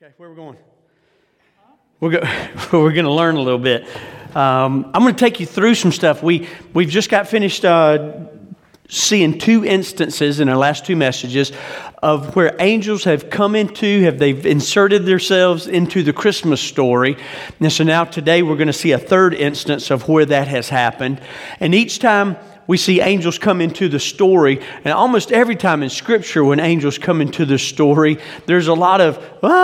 Okay, where are we going? We're going to learn a little bit. I'm going to take you through some stuff. We've just got finished seeing two instances in our last two messages of where angels have come into, they've inserted themselves into the Christmas story. And so now today we're going to see a third instance of where that has happened. And each time we see angels come into the story, and almost every time in Scripture when angels come into the story, there's a lot of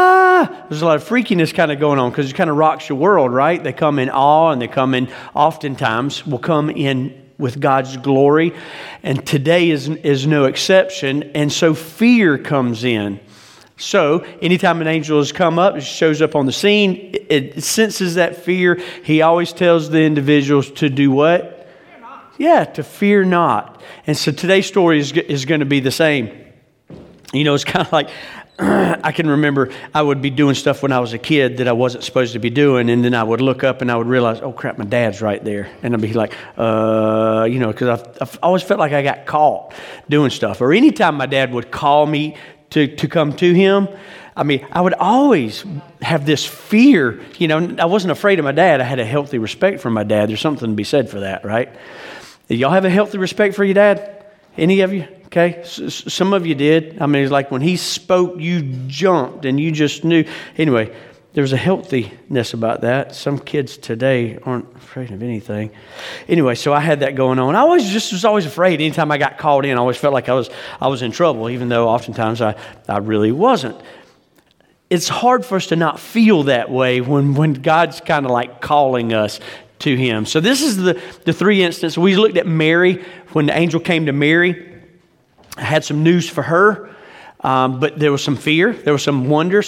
freakiness kind of going on because it kind of rocks your world, right? They come in awe, and they come in, oftentimes, will come in with God's glory, and today is no exception, and so fear comes in. So, anytime an angel has come up, it shows up on the scene, it senses that fear. He always tells the individuals to do what? Yeah, to fear not. And so today's story is going to be the same. You know, it's kind of like, I can remember I would be doing stuff when I was a kid that I wasn't supposed to be doing, and then I would look up and I would realize, oh crap, my dad's right there. And I'd be like, because I've always felt like I got caught doing stuff. Or anytime my dad would call me to come to him, I mean, I would always have this fear. You know, I wasn't afraid of my dad. I had a healthy respect for my dad. There's something to be said for that, right? Y'all have a healthy respect for your dad? Any of you? Okay. Some of you did. I mean, it's like when he spoke, you jumped and you just knew. Anyway, there's a healthiness about that. Some kids today aren't afraid of anything. Anyway, so I had that going on. I was always afraid. Anytime I got called in, I always felt like I was in trouble, even though oftentimes I really wasn't. It's hard for us to not feel that way when God's kind of like calling us to Him. So this is the three instances. We looked at Mary. When the angel came to Mary, I had some news for her, but there was some fear, there was some wonder,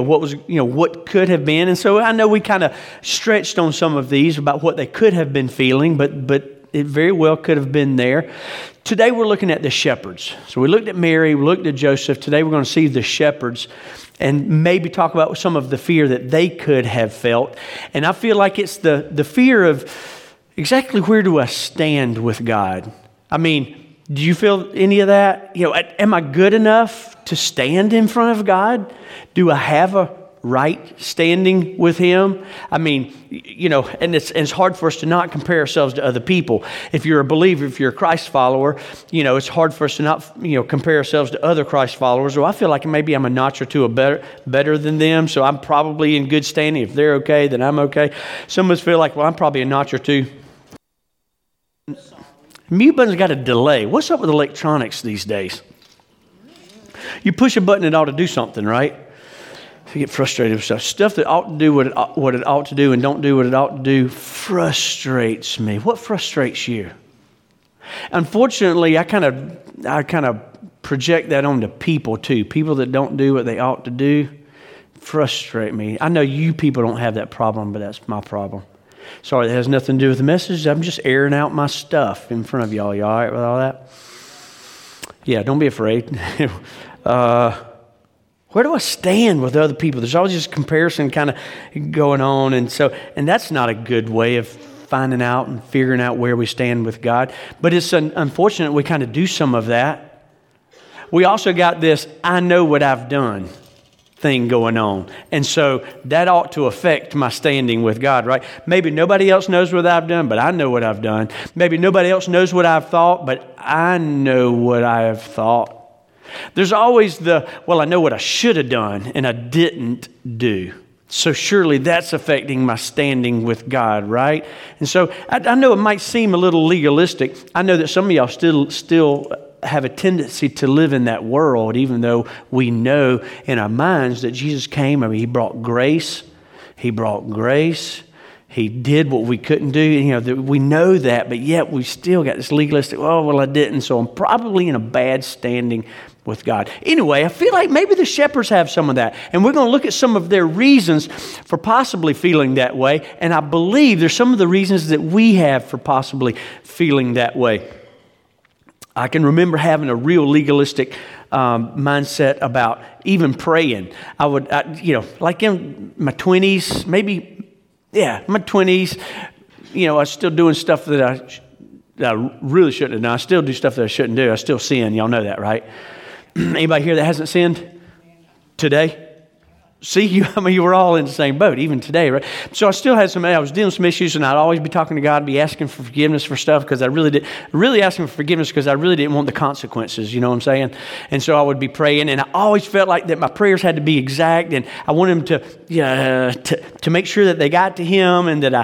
what could have been. And so I know we kind of stretched on some of these about what they could have been feeling, but it very well could have been there. Today we're looking at the shepherds. So we looked at Mary, we looked at Joseph. Today we're going to see the shepherds and maybe talk about some of the fear that they could have felt. And I feel like it's the fear of exactly where do I stand with God? I mean, do you feel any of that? You know, am I good enough to stand in front of God? Do I have a right standing with Him? I mean, you know, and it's hard for us to not compare ourselves to other people. If you're a believer, if you're a Christ follower, you know, it's hard for us to not, compare ourselves to other Christ followers. Or I feel like maybe I'm a notch or two better than them, so I'm probably in good standing. If they're okay, then I'm okay. Some of us feel like, well, I'm probably a notch or two. Mute button's got a delay. What's up with electronics these days? You push a button, it ought to do something, right? I get frustrated with stuff that ought to do what it ought to do and don't do what it ought to do frustrates me. What frustrates you? Unfortunately, I kind of project that onto people too. People that don't do what they ought to do frustrate me. I know you people don't have that problem, but that's my problem. Sorry, that has nothing to do with the message. I'm just airing out my stuff in front of y'all. You all right with all that? Yeah, don't be afraid. Where do I stand with other people? There's always this comparison kind of going on. And that's not a good way of finding out and figuring out where we stand with God. But it's unfortunate we kind of do some of that. We also got this, I know what I've done thing going on. And so that ought to affect my standing with God, right? Maybe nobody else knows what I've done, but I know what I've done. Maybe nobody else knows what I've thought, but I know what I have thought. There's always I know what I should have done and I didn't do. So surely that's affecting my standing with God, right? And so I know it might seem a little legalistic. I know that some of y'all still have a tendency to live in that world, even though we know in our minds that Jesus came. I mean, He brought grace. He brought grace. He did what we couldn't do. You know, we know that, but yet we still got this legalistic, oh, well, I didn't, so I'm probably in a bad standing with God. Anyway, I feel like maybe the shepherds have some of that, and we're going to look at some of their reasons for possibly feeling that way, and I believe there's some of the reasons that we have for possibly feeling that way. I can remember having a real legalistic mindset about even praying. I would, like in my 20s, my 20s, I was still doing stuff that I really shouldn't have done. I still do stuff that I shouldn't do. I still sin. Y'all know that, right? Anybody here that hasn't sinned today? See, you were all in the same boat, even today, right? So I still had I was dealing with some issues, and I'd always be talking to God, be asking for forgiveness for stuff, because I really asking for forgiveness because I really didn't want the consequences, you know what I'm saying? And so I would be praying, and I always felt like that my prayers had to be exact, and I wanted him to make sure that they got to him, and that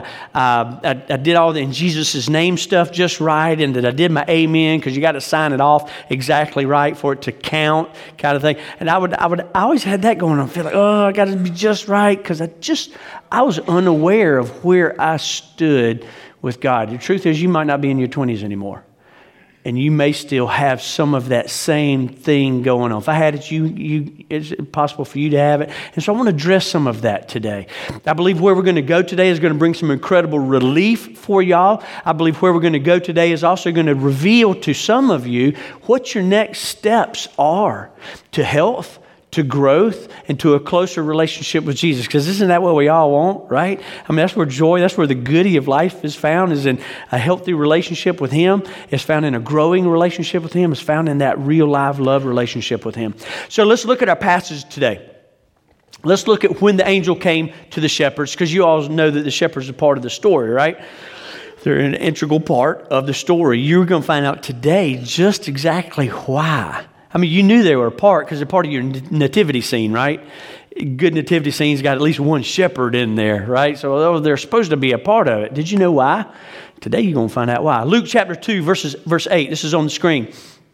I did all the in Jesus' name stuff just right, and that I did my amen, because you got to sign it off exactly right for it to count, kind of thing. And I always had that going on. I feel like, I got to be just right, because I was unaware of where I stood with God. The truth is, you might not be in your 20s anymore, and you may still have some of that same thing going on. If I had it, it's possible for you to have it. And so I want to address some of that today. I believe where we're going to go today is going to bring some incredible relief for y'all. I believe where we're going to go today is also going to reveal to some of you what your next steps are to health, to growth, and to a closer relationship with Jesus. Because isn't that what we all want, right? I mean, that's where joy, that's where the goodie of life is found, is in a healthy relationship with Him. It's found in a growing relationship with Him. It's found in that real live love relationship with Him. So let's look at our passage today. Let's look at when the angel came to the shepherds, because you all know that the shepherds are part of the story, right? They're an integral part of the story. You're going to find out today just exactly why. I mean, you knew they were a part because they're part of your nativity scene, right? Good nativity scene's got at least one shepherd in there, right? So they're supposed to be a part of it. Did you know why? Today you're going to find out why. Luke chapter 2, verse 8. This is on the screen.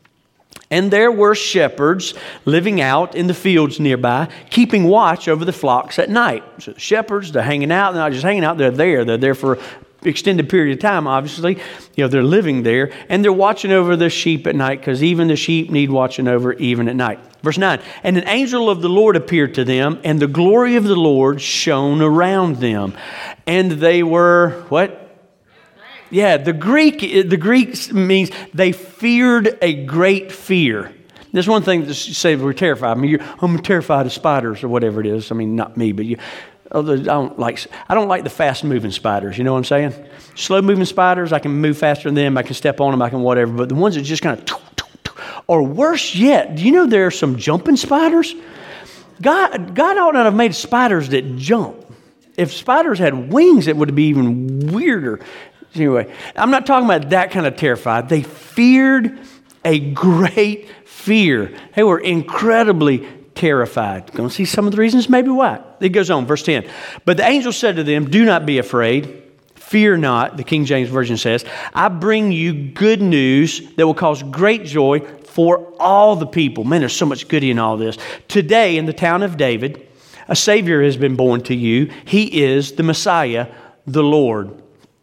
And there were shepherds living out in the fields nearby, keeping watch over the flocks at night. So the shepherds, they're hanging out. They're not just hanging out. They're there. They're there for extended period of time, obviously. They're living there, and they're watching over the sheep at night, because even the sheep need watching over even at night. Verse 9, and an angel of the Lord appeared to them, and the glory of the Lord shone around them. And they were, what? Yeah, the Greek means they feared a great fear. There's one thing that say we're terrified. I mean, I'm terrified of spiders or whatever it is. I mean, not me, but you. I don't like the fast-moving spiders, you know what I'm saying? Slow-moving spiders, I can move faster than them, I can step on them, I can whatever, but the ones that just kind of, or worse yet, do you know there are some jumping spiders? God ought not have made spiders that jump. If spiders had wings, it would be even weirder. Anyway, I'm not talking about that kind of terrified. They feared a great fear. They were incredibly terrified. Going to see some of the reasons maybe why. It goes on, verse 10. But the angel said to them, do not be afraid. Fear not, the King James Version says. I bring you good news that will cause great joy for all the people. Man, there's so much goody in all this. Today in the town of David, a Savior has been born to you. He is the Messiah, the Lord.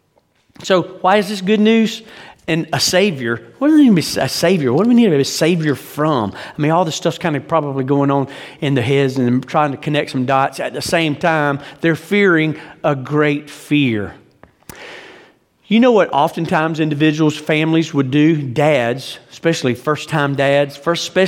So why is this good news? And a Savior. What does it mean to be a Savior? What do we need to be a Savior from? I mean, all this stuff's kind of probably going on in their heads, and trying to connect some dots. At the same time, they're fearing a great fear. You know what oftentimes individuals, families would do? Dads, especially first-time dads,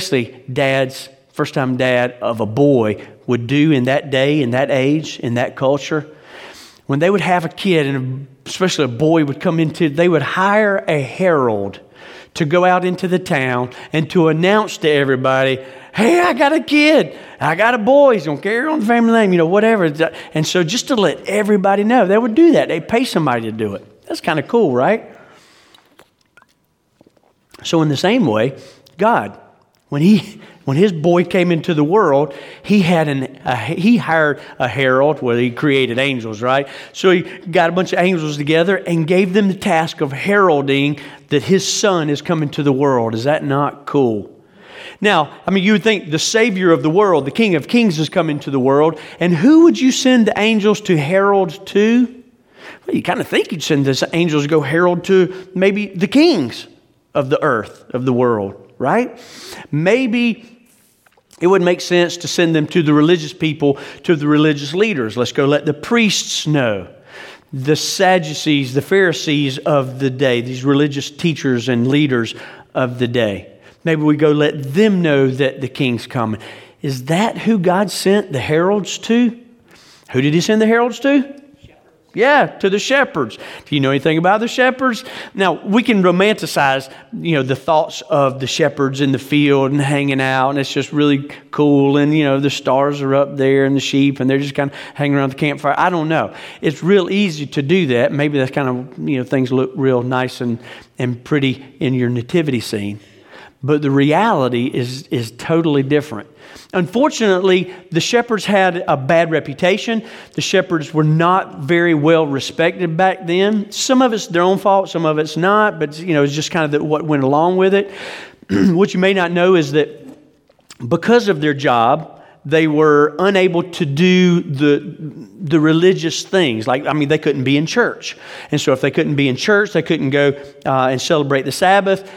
first-time dad of a boy would do in that day, in that age, in that culture. When they would have a kid, and especially a boy would come they would hire a herald to go out into the town and to announce to everybody, hey, I got a kid. I got a boy. He's going to carry on the family name, whatever. And so just to let everybody know, they would do that. They'd pay somebody to do it. That's kind of cool, right? So in the same way, God, when his boy came into the world, he hired a herald. Well, he created angels, right? So he got a bunch of angels together and gave them the task of heralding that his son is coming to the world. Is that not cool? Now, I mean, you would think the Savior of the world, the King of Kings, is coming to the world. And who would you send the angels to herald to? Well, you kind of think you'd send the angels to go herald to maybe the kings of the earth, of the world, right? Maybe it would make sense to send them to the religious people, to the religious leaders. Let's go let the priests know. The Sadducees, the Pharisees of the day, these religious teachers and leaders of the day. Maybe we go let them know that the king's coming. Is that who God sent the heralds to? Who did he send the heralds to? Yeah, to the shepherds. Do you know anything about the shepherds? Now, we can romanticize, the thoughts of the shepherds in the field and hanging out, and it's just really cool, and, the stars are up there and the sheep, and they're just kind of hanging around the campfire. I don't know. It's real easy to do that. Maybe that's kind of, things look real nice and pretty in your nativity scene. But the reality is totally different. Unfortunately, the shepherds had a bad reputation. The shepherds were not very well respected back then. Some of it's their own fault, some of it's not, but it's just kind of what went along with it. What you may not know is that because of their job, they were unable to do the religious things. They couldn't be in church. And so if they couldn't be in church, they couldn't go and celebrate the Sabbath.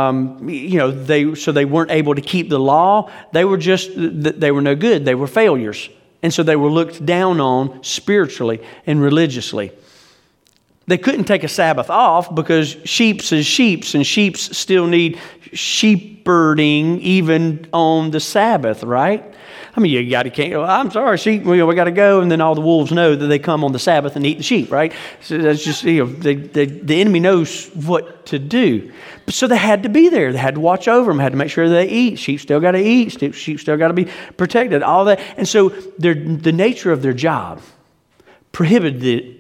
They weren't able to keep the law. They were no good. They were failures. And so they were looked down on spiritually and religiously. They couldn't take a Sabbath off because sheep's is sheep's, and sheep's still need shepherding even on the Sabbath, right? You got to, I'm sorry, sheep, we got to go. And then all the wolves know that they come on the Sabbath and eat the sheep, right? So that's just, the enemy knows what to do. So they had to be there. They had to watch over them, had to make sure they eat. Sheep still got to eat. Sheep still got to be protected, all that. And so the nature of their job prohibited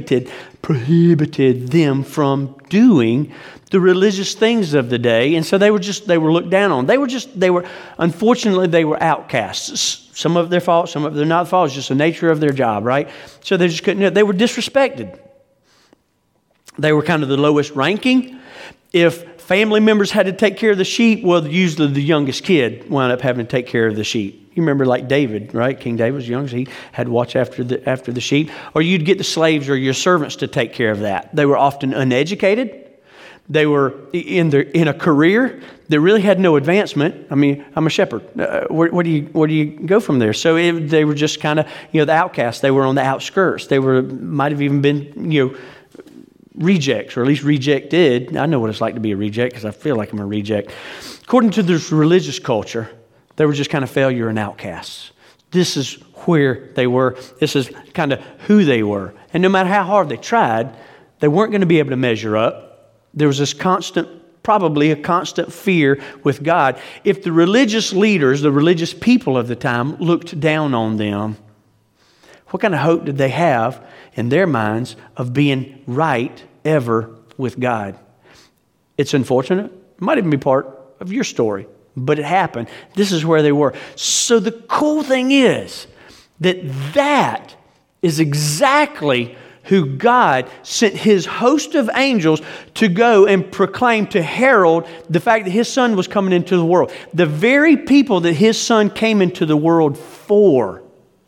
them from doing the religious things of the day. And so they were looked down on. Unfortunately, they were outcasts. Some of their fault, some of their not fault. It's just the nature of their job, right? So they just couldn't, they were disrespected. They were kind of the lowest ranking. If family members had to take care of the sheep, well, usually the youngest kid wound up having to take care of the sheep. You remember like David, right? King David was young, so he had to watch after the sheep. Or you'd get the slaves or your servants to take care of that. They were often uneducated. They were in a career that really had no advancement. I'm a shepherd. Where do you go from there? So they were just kind of, the outcasts. They were on the outskirts. They might have even been, rejects, or at least rejected. I know what it's like to be a reject because I feel like I'm a reject. According to this religious culture, they were just kind of failure and outcasts. This is where they were. This is kind of who they were. And no matter how hard they tried, they weren't going to be able to measure up. There was this probably a constant fear with God. If the religious leaders, the religious people of the time, looked down on them, what kind of hope did they have in their minds of being right ever with God? It's unfortunate. It might even be part of your story, but it happened. This is where they were. So the cool thing is that is exactly who God sent his host of angels to go and proclaim, to herald the fact that his son was coming into the world. The very people that his son came into the world for,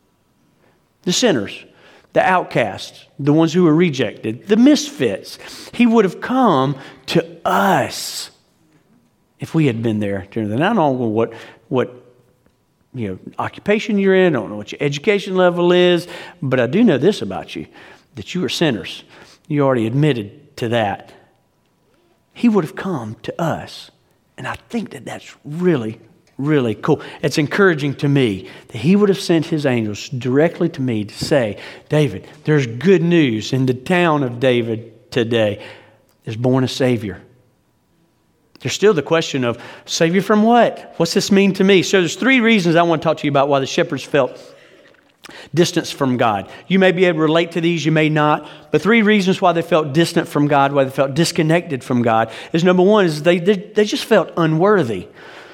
the sinners, the outcasts, the ones who were rejected, the misfits. He would have come to us if we had been there during the night. I don't know what occupation you're in. I don't know what your education level is, but I do know this about you, that you are sinners. You already admitted to that. He would have come to us. And I think that that's really, really cool. It's encouraging to me that he would have sent his angels directly to me to say, David, there's good news in the town of David today. There's born a Savior. There's still the question of, Savior from what? What's this mean to me? So there's 3 reasons I want to talk to you about why the shepherds felt distance from God. You may be able to relate to these, you may not. But 3 reasons why they felt distant from God, why they felt disconnected from God, is number 1 is they just felt unworthy.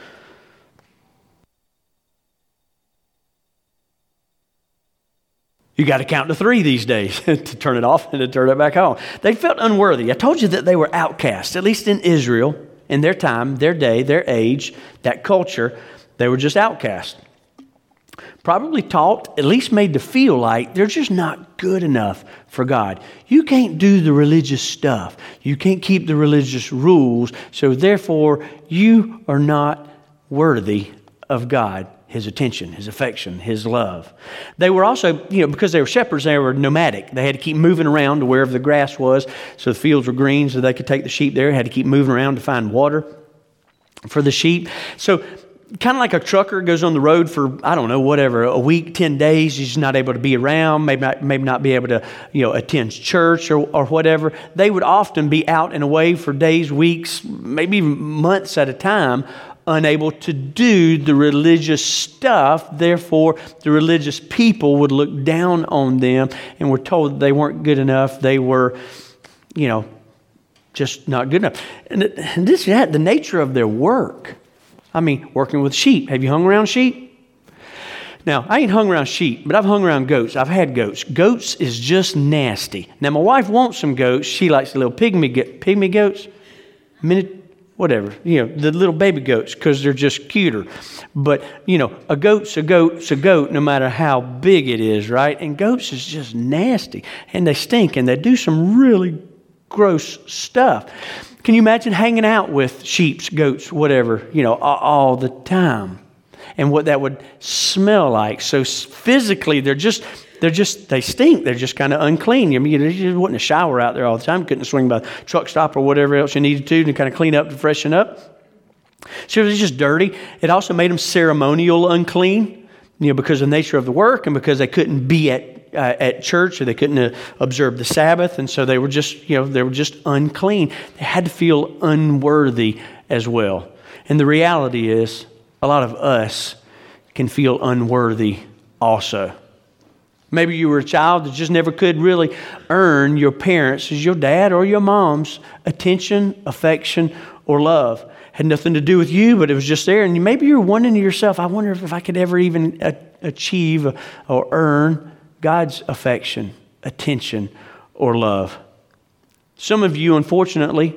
You got to count to 3 these days to turn it off and to turn it back on. They felt unworthy. I told you that they were outcasts, at least in Israel, in their time, their day, their age, that culture. They were just outcasts. Probably taught, at least made to feel like they're just not good enough for God. You can't do the religious stuff. You can't keep the religious rules. So therefore, you are not worthy of God, his attention, his affection, his love. They were also, because they were shepherds, they were nomadic. They had to keep moving around to wherever the grass was. So the fields were green, so they could take the sheep there. Had to keep moving around to find water for the sheep. So kind of like a trucker goes on the road for, I don't know, whatever, a week, 10 days. He's not able to be around, maybe not be able to, attend church or whatever. They would often be out and away for days, weeks, maybe even months at a time, unable to do the religious stuff. Therefore, the religious people would look down on them and were told that they weren't good enough. They were, just not good enough. And this is the nature of their work. I mean, working with sheep. Have you hung around sheep? Now, I ain't hung around sheep, but I've hung around goats. I've had goats. Goats is just nasty. Now, my wife wants some goats. She likes the little pygmy goats. Whatever, the little baby goats, because they're just cuter. But, a goat's a goat, no matter how big it is, right? And goats is just nasty. And they stink, and they do some really gross stuff. Can you imagine hanging out with sheep, goats, whatever, all the time? And what that would smell like. So physically, they stink. They're just kind of unclean. I mean, you wouldn't shower out there all the time. You couldn't swing by the truck stop or whatever else you needed to kind of clean up to freshen up. So it was just dirty. It also made them ceremonial unclean, because of the nature of the work and because they couldn't be at church, or they couldn't observe the Sabbath, and so they were just unclean. They had to feel unworthy as well. And the reality is, a lot of us can feel unworthy also. Maybe you were a child that just never could really earn your parents' your dad or your mom's attention, affection, or love. Had nothing to do with you, but it was just there. And maybe you're wondering to yourself, I wonder if I could ever even achieve or earn God's affection, attention, or love. Some of you, unfortunately,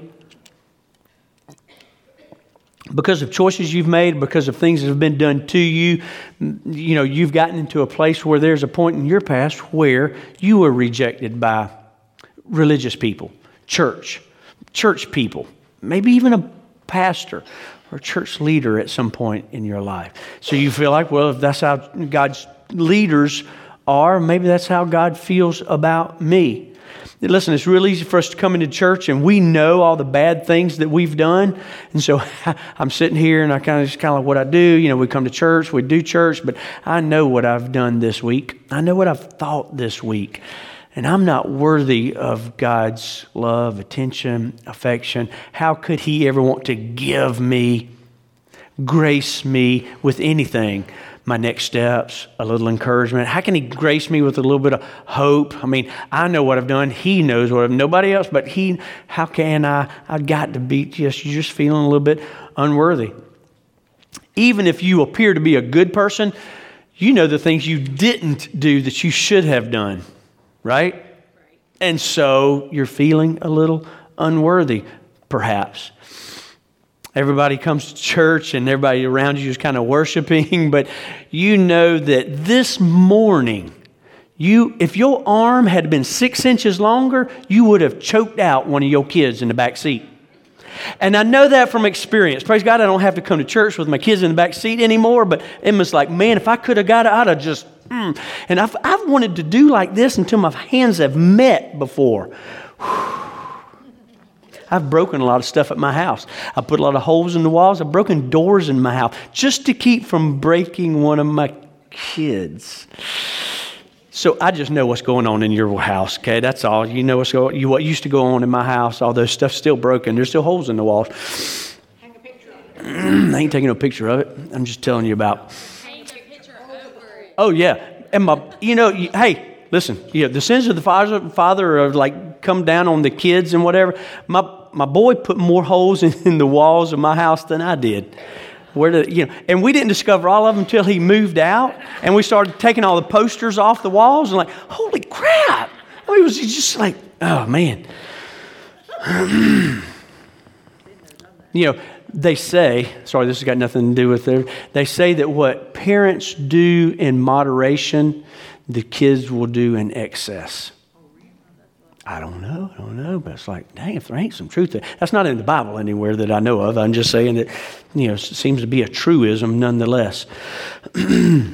because of choices you've made, because of things that have been done to you, you've gotten into a place where there's a point in your past where you were rejected by religious people, church people, maybe even a pastor or church leader at some point in your life. So you feel like, well, if that's how God's leaders are, maybe that's how God feels about me. Listen, it's real easy for us to come into church and we know all the bad things that we've done. And so I'm sitting here and I kind of like what I do. We come to church, we do church, but I know what I've done this week. I know what I've thought this week. And I'm not worthy of God's love, attention, affection. How could He ever want to give me, grace me with anything? My next steps, a little encouragement. How can He grace me with a little bit of hope? I mean, I know what I've done. He knows what I've done. Nobody else but He. How can I? I've got to be just feeling a little bit unworthy. Even if you appear to be a good person, you know the things you didn't do that you should have done, right? And so you're feeling a little unworthy, perhaps. Everybody comes to church and everybody around you is kind of worshiping, but you know that this morning, if your arm had been 6 inches longer, you would have choked out one of your kids in the back seat. And I know that from experience. Praise God, I don't have to come to church with my kids in the back seat anymore, but Emma's like, man, if I could have got it, I'd have just, And I've wanted to do like this until my hands have met before. I've broken a lot of stuff at my house. I put a lot of holes in the walls. I've broken doors in my house just to keep from breaking one of my kids. So I just know what's going on in your house, okay? That's all. You know what used to go on in my house. All those stuff's still broken. There's still holes in the walls. Hang a picture of it. I ain't taking no picture of it. I'm just telling you about. Hang a picture over it. Oh, yeah. And hey, listen, the sins of the father are like come down on the kids and whatever. My boy put more holes in the walls of my house than I did. And we didn't discover all of them until he moved out, and we started taking all the posters off the walls and like, holy crap! I mean, it was just like, oh man. They say, sorry, this has got nothing to do with it. They say that what parents do in moderation, the kids will do in excess. I don't know, but it's like, dang, if there ain't some truth there. That's not in the Bible anywhere that I know of. I'm just saying that, it seems to be a truism nonetheless. The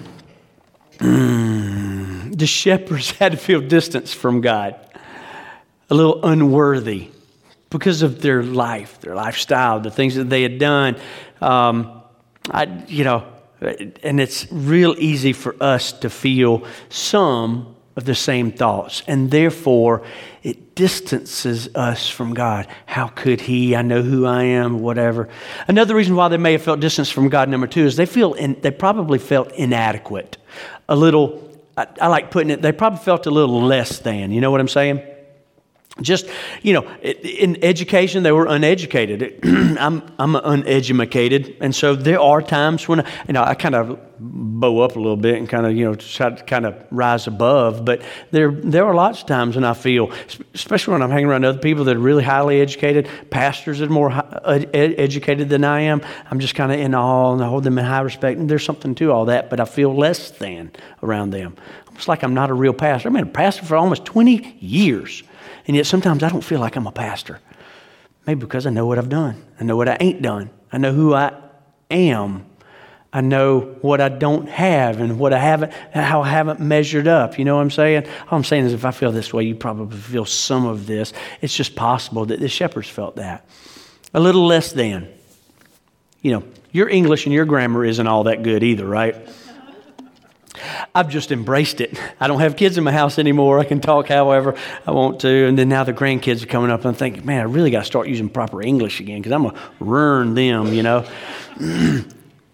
shepherds had to feel distance from God, a little unworthy because of their life, their lifestyle, the things that they had done. And it's real easy for us to feel some of the same thoughts. And therefore, it distances us from God. How could He? I know who I am, whatever. Another reason why they may have felt distance from God, number two, is they probably felt inadequate. A little, I like putting it, they probably felt a little less than. You know what I'm saying? Just, in education, they were uneducated. I'm uneducated. And so there are times when, I kind of bow up a little bit and kind of, try to kind of rise above. But there are lots of times when I feel, especially when I'm hanging around other people that are really highly educated, pastors that are more educated than I am, I'm just kind of in awe and I hold them in high respect. And there's something to all that, but I feel less than around them. It's like I'm not a real pastor. I've been a pastor for almost 20 years. And yet sometimes I don't feel like I'm a pastor. Maybe because I know what I've done. I know what I ain't done. I know who I am. I know what I don't have and how I haven't measured up. You know what I'm saying? All I'm saying is if I feel this way, you probably feel some of this. It's just possible that the shepherds felt that. A little less than. Your English and your grammar isn't all that good either, right? I've just embraced it. I don't have kids in my house anymore. I can talk however I want to. And then now the grandkids are coming up and I'm thinking, man, I really got to start using proper English again because I'm going to learn them,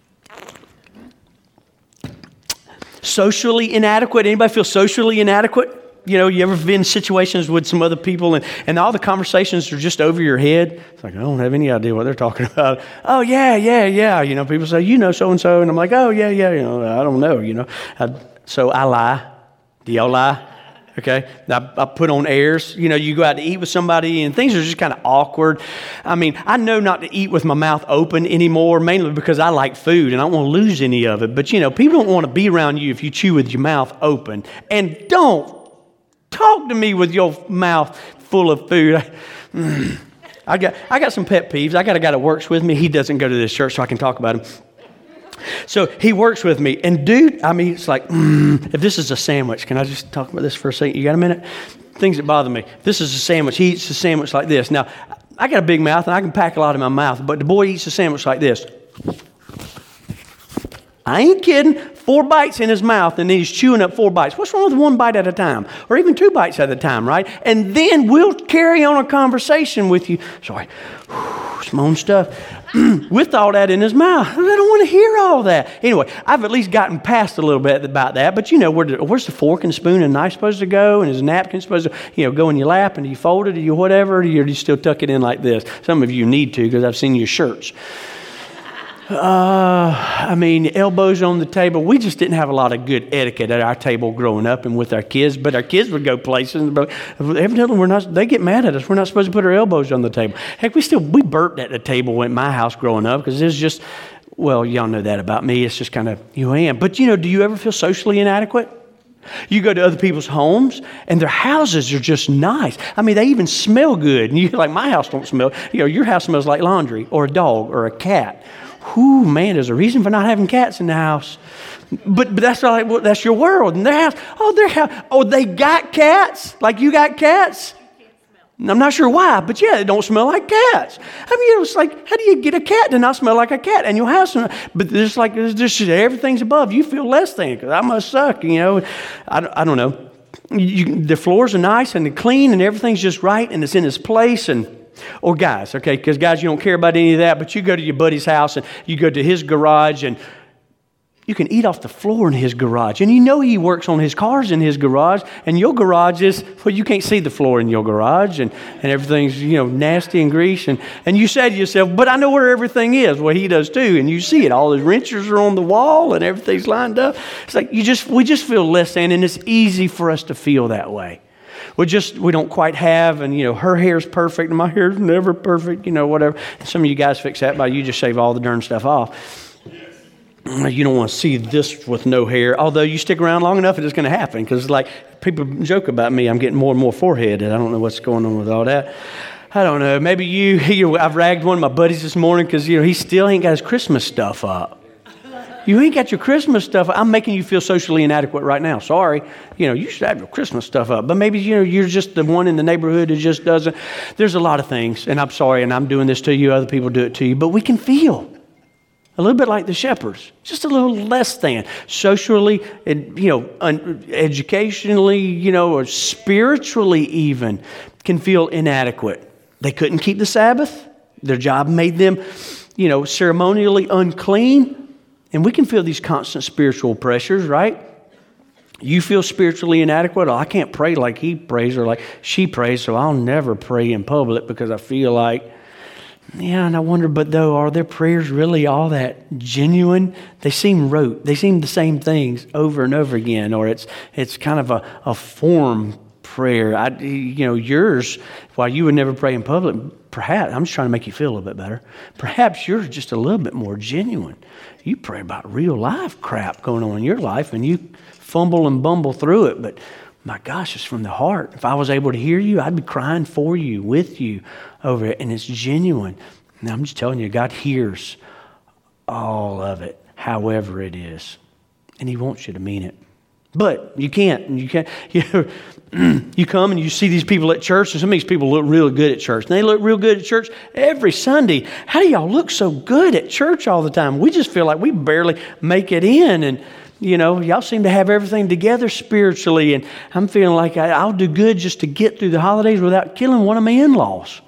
Socially inadequate. Anybody feel socially inadequate? You ever been in situations with some other people and all the conversations are just over your head? It's like, I don't have any idea what they're talking about. Oh, yeah. People say, so-and-so. And I'm like, oh, yeah. I don't know, So I lie. Do y'all lie? Okay. I put on airs. You go out to eat with somebody and things are just kind of awkward. I mean, I know not to eat with my mouth open anymore, mainly because I like food and I don't want to lose any of it. But, people don't want to be around you if you chew with your mouth open. And don't talk to me with your mouth full of food. I got some pet peeves. I got a guy that works with me. He doesn't go to this church, so I can talk about him. So he works with me. And dude, it's like, if this is a sandwich, can I just talk about this for a second? You got a minute? Things that bother me. This is a sandwich. He eats a sandwich like this. Now, I got a big mouth, and I can pack a lot in my mouth, but the boy eats a sandwich like this. I ain't kidding. 4 bites in his mouth, and then he's chewing up 4 bites. What's wrong with 1 bite at a time? Or even 2 bites at a time, right? And then we'll carry on a conversation with you. Sorry. It's my own stuff. With all that in his mouth. I don't want to hear all that. Anyway, I've at least gotten past a little bit about that. But where's the fork and spoon and knife supposed to go? And is the napkin supposed to, go in your lap? And do you fold it? Or you whatever? Or do you still tuck it in like this? Some of you need to because I've seen your shirts. Elbows on the table. We just didn't have a lot of good etiquette at our table growing up and with our kids, but our kids would go places. But evidently, they get mad at us. We're not supposed to put our elbows on the table. Heck, we burped at the table at my house growing up because it's just, y'all know that about me. It's just kind of who I am. But, do you ever feel socially inadequate? You go to other people's homes, and their houses are just nice. They even smell good. And you're like, my house don't smell. Your house smells like laundry or a dog or a cat. Whew, man, there's a reason for not having cats in the house. But that's not that's your world. And their house, they got cats? Like you got cats? I'm not sure why, but yeah, they don't smell like cats. It's like, how do you get a cat to not smell like a cat in your house? But there's everything's above. You feel less than because I must suck, I don't know. The floors are nice and they're clean and everything's just right and it's in its place or guys, okay, because guys, you don't care about any of that, but you go to your buddy's house and you go to his garage and you can eat off the floor in his garage. And he works on his cars in his garage, and your garage is, you can't see the floor in your garage, and everything's, nasty and grease. And you say to yourself, but I know where everything is. Well, he does too, and you see it. All his wrenches are on the wall, and everything's lined up. It's like we just feel less than, and it's easy for us to feel that way. We don't quite have, and her hair's perfect, and my hair's never perfect, whatever. Some of you guys fix that by you just shave all the darn stuff off. You don't want to see this with no hair, although you stick around long enough, it's going to happen, because people joke about me, I'm getting more and more forehead, and I don't know what's going on with all that. I don't know, maybe I've ragged one of my buddies this morning, because he still ain't got his Christmas stuff up. You ain't got your Christmas stuff. I'm making you feel socially inadequate right now. Sorry. You should have your Christmas stuff up. But maybe, you're just the one in the neighborhood who just doesn't. There's a lot of things, and I'm sorry, and I'm doing this to you. Other people do it to you. But we can feel a little bit like the shepherds, just a little less than socially, and educationally, or spiritually even, can feel inadequate. They couldn't keep the Sabbath. Their job made them, ceremonially unclean. And we can feel these constant spiritual pressures, right? You feel spiritually inadequate. Oh, I can't pray like he prays or like she prays, so I'll never pray in public because I feel like, and I wonder, but though, are their prayers really all that genuine? They seem rote. They seem the same things over and over again, or it's kind of a form prayer. Yours, while you would never pray in public, perhaps, I'm just trying to make you feel a little bit better, perhaps yours is just a little bit more genuine. You pray about real life crap going on in your life, and you fumble and bumble through it, but my gosh, it's from the heart. If I was able to hear you, I'd be crying for you, with you over it, and it's genuine. Now, I'm just telling you, God hears all of it, however it is, and He wants you to mean it. But you can't. You come and you see these people at church, and some of these people look real good at church. And they look real good at church every Sunday. How do y'all look so good at church all the time? We just feel like we barely make it in. And, y'all seem to have everything together spiritually. And I'm feeling like I'll do good just to get through the holidays without killing one of my in-laws.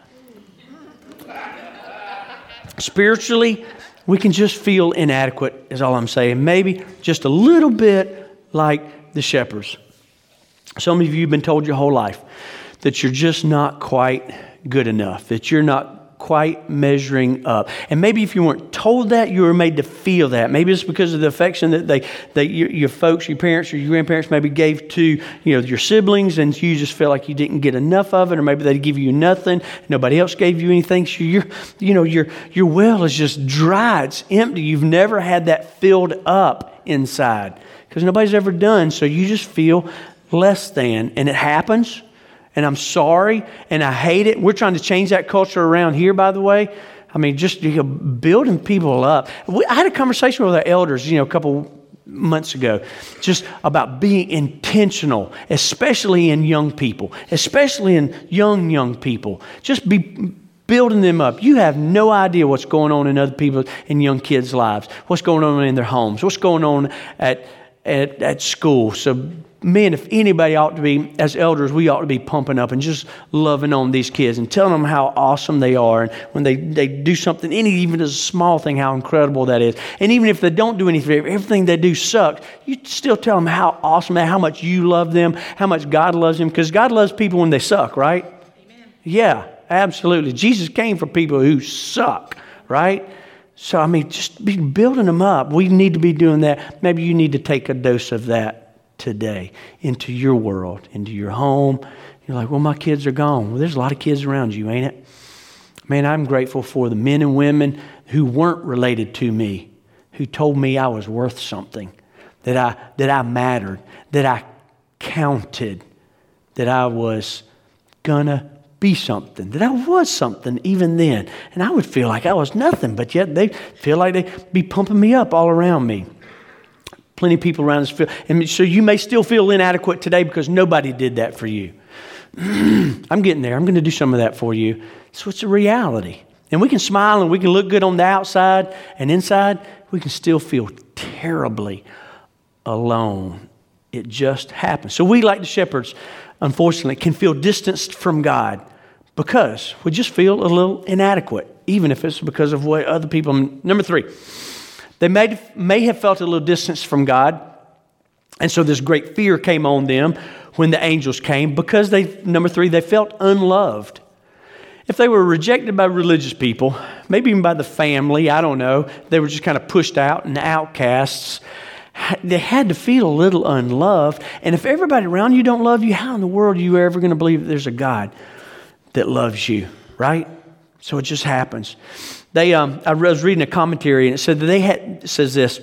Spiritually, we can just feel inadequate, is all I'm saying. Maybe just a little bit like the shepherds. Some of you have been told your whole life that you're just not quite good enough, that you're not quite measuring up. And maybe if you weren't told that, you were made to feel that. Maybe it's because of the affection that your folks, your parents or your grandparents maybe gave to your siblings, and you just felt like you didn't get enough of it, or maybe they give you nothing, nobody else gave you anything. So your well is just dry, it's empty. You've never had that filled up inside because nobody's ever done. So you just feel less than, and it happens. And I'm sorry, and I hate it. We're trying to change that culture around here, by the way. I mean, just building people up. I had a conversation with our elders, a couple months ago, just about being intentional, especially in young people, especially in young people. Just be building them up. You have no idea what's going on in other people, in young kids' lives, what's going on in their homes, what's going on at school. So, men, if anybody ought to be, as elders, we ought to be pumping up and just loving on these kids and telling them how awesome they are. And when they do something, even as a small thing, how incredible that is. And even if they don't do anything, everything they do sucks, you still tell them how awesome, how much you love them, how much God loves them. Because God loves people when they suck, right? Amen. Yeah, absolutely. Jesus came for people who suck, right? So, just be building them up. We need to be doing that. Maybe you need to take a dose of that today into your world, into your home. You're like, well, my kids are gone. Well, there's a lot of kids around you, ain't it? Man, I'm grateful for the men and women who weren't related to me, who told me I was worth something, that I mattered, that I counted, that I was gonna be something, that I was something even then. And I would feel like I was nothing, but yet they feel like they'd be pumping me up all around me. Plenty of people around us feel, and so you may still feel inadequate today because nobody did that for you. I'm getting there. I'm going to do some of that for you. So it's a reality. And we can smile and we can look good on the outside, and inside we can still feel terribly alone. It just happens. So we, like the shepherds, unfortunately, can feel distanced from God because we just feel a little inadequate, even if it's because of what other people. Number 3. They may have felt a little distance from God, and so this great fear came on them when the angels came because number 3, they felt unloved. If they were rejected by religious people, maybe even by the family, I don't know, they were just kind of pushed out and outcasts, they had to feel a little unloved. And if everybody around you don't love you, how in the world are you ever going to believe that there's a God that loves you, right? So it just happens. I was reading a commentary, and it said that it says this: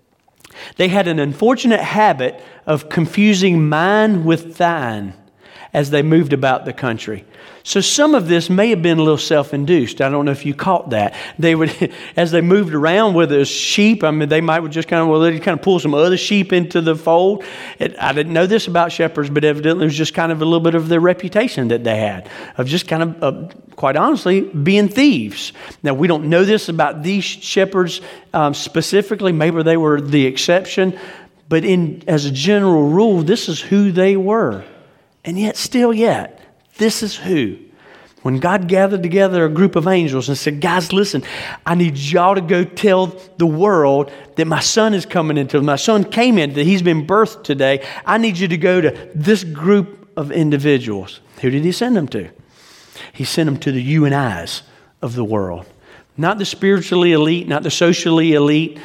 they had an unfortunate habit of confusing mine with thine, as they moved about the country. So some of this may have been a little self-induced. I don't know if you caught that. They would, as they moved around, whether it was sheep, I mean, they might just they'd kind of pull some other sheep into the fold. I didn't know this about shepherds, but evidently it was just kind of a little bit of their reputation that they had, of just kind of, quite honestly, being thieves. Now, we don't know this about these shepherds specifically. Maybe they were the exception. But as a general rule, this is who they were. And yet, this is who. When God gathered together a group of angels and said, guys, listen, I need y'all to go tell the world that my son is coming into. My son came in, that he's been birthed today. I need you to go to this group of individuals. Who did he send them to? He sent them to the you and I's of the world. Not the spiritually elite, not the socially elite.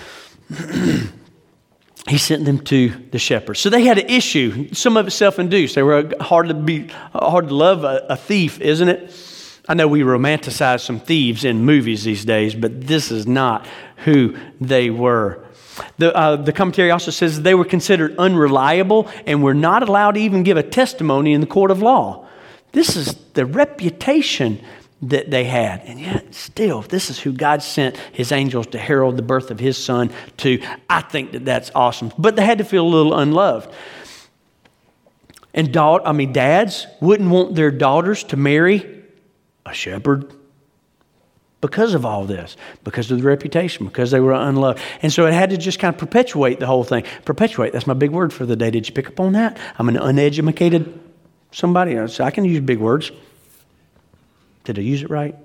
He sent them to the shepherds. So they had an issue. Some of it self-induced. They were hard to love a thief, isn't it? I know we romanticize some thieves in movies these days, but this is not who they were. The commentary also says they were considered unreliable and were not allowed to even give a testimony in the court of law. This is the reputation that they had. And yet still, this is who God sent his angels to herald the birth of his son to. I think that that's awesome. But they had to feel a little unloved. And dads wouldn't want their daughters to marry a shepherd because of all this, because of the reputation, because they were unloved. And so it had to just kind of perpetuate the whole thing. Perpetuate, that's my big word for the day. Did you pick up on that? I'm an uneducated somebody, so I can use big words. Did I use it right?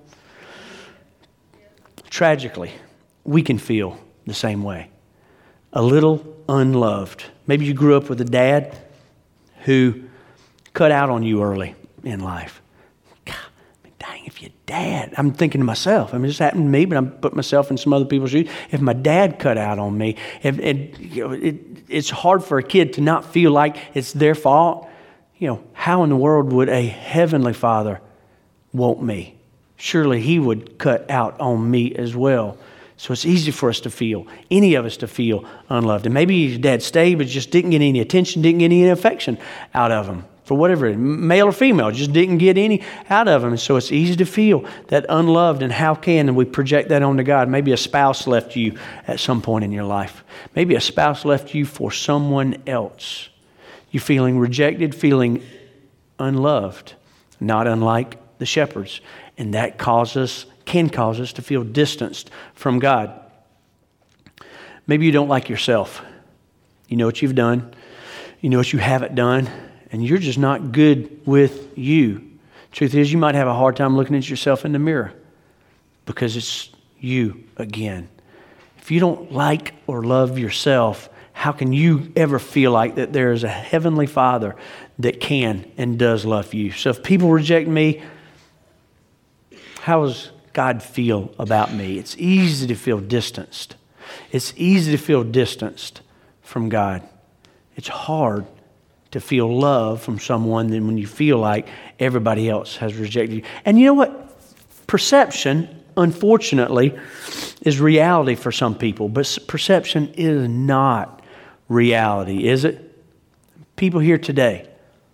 Tragically, we can feel the same way. A little unloved. Maybe you grew up with a dad who cut out on you early in life. God, dang, if your dad, I'm thinking to myself, this happened to me, but I'm putting myself in some other people's shoes. If my dad cut out on me, it's hard for a kid to not feel like it's their fault. How in the world would a heavenly Father want me? Surely he would cut out on me as well. So it's easy for us to feel, any of us to feel unloved. And maybe his dad stayed, but just didn't get any attention, didn't get any affection out of him. For whatever, male or female, just didn't get any out of him. And so it's easy to feel that unloved. And how can we project that onto God? Maybe a spouse left you at some point in your life. Maybe a spouse left you for someone else. You're feeling rejected, feeling unloved, not unlike the shepherds. And that can cause us to feel distanced from God. Maybe you don't like yourself. You know what you've done. You know what you haven't done. And you're just not good with you. Truth is, you might have a hard time looking at yourself in the mirror because it's you again. If you don't like or love yourself, how can you ever feel like that there is a heavenly Father that can and does love you? So if people reject me, how does God feel about me? It's easy to feel distanced. It's easy to feel distanced from God. It's hard to feel love from someone than when you feel like everybody else has rejected you. And you know what? Perception, unfortunately, is reality for some people, but perception is not reality, is it? People here today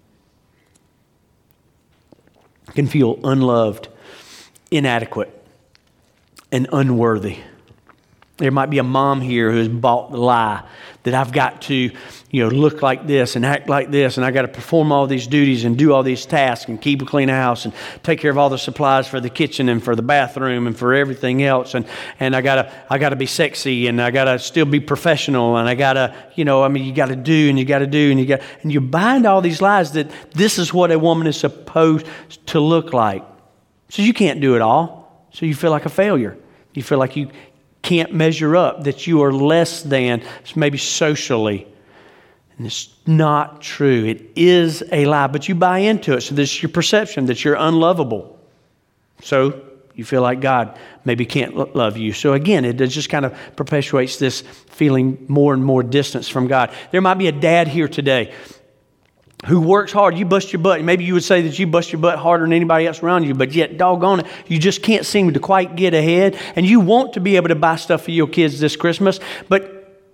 can feel unloved, inadequate, and unworthy. There might be a mom here who has bought the lie that I've got to, look like this and act like this, and I got to perform all these duties and do all these tasks and keep a clean house and take care of all the supplies for the kitchen and for the bathroom and for everything else. And I gotta be sexy, and I gotta still be professional, and I gotta, you got to do and you got to do and you're buying all these lies that this is what a woman is supposed to look like. So you can't do it all. So you feel like a failure. You feel like you can't measure up, that you are less than, maybe socially. And it's not true. It is a lie, but you buy into it. So this is your perception that you're unlovable. So you feel like God maybe can't love you. So again, it just kind of perpetuates this feeling more and more distance from God. There might be a dad here today who works hard. You bust your butt. Maybe you would say that you bust your butt harder than anybody else around you, but yet, doggone it, you just can't seem to quite get ahead. And you want to be able to buy stuff for your kids this Christmas, but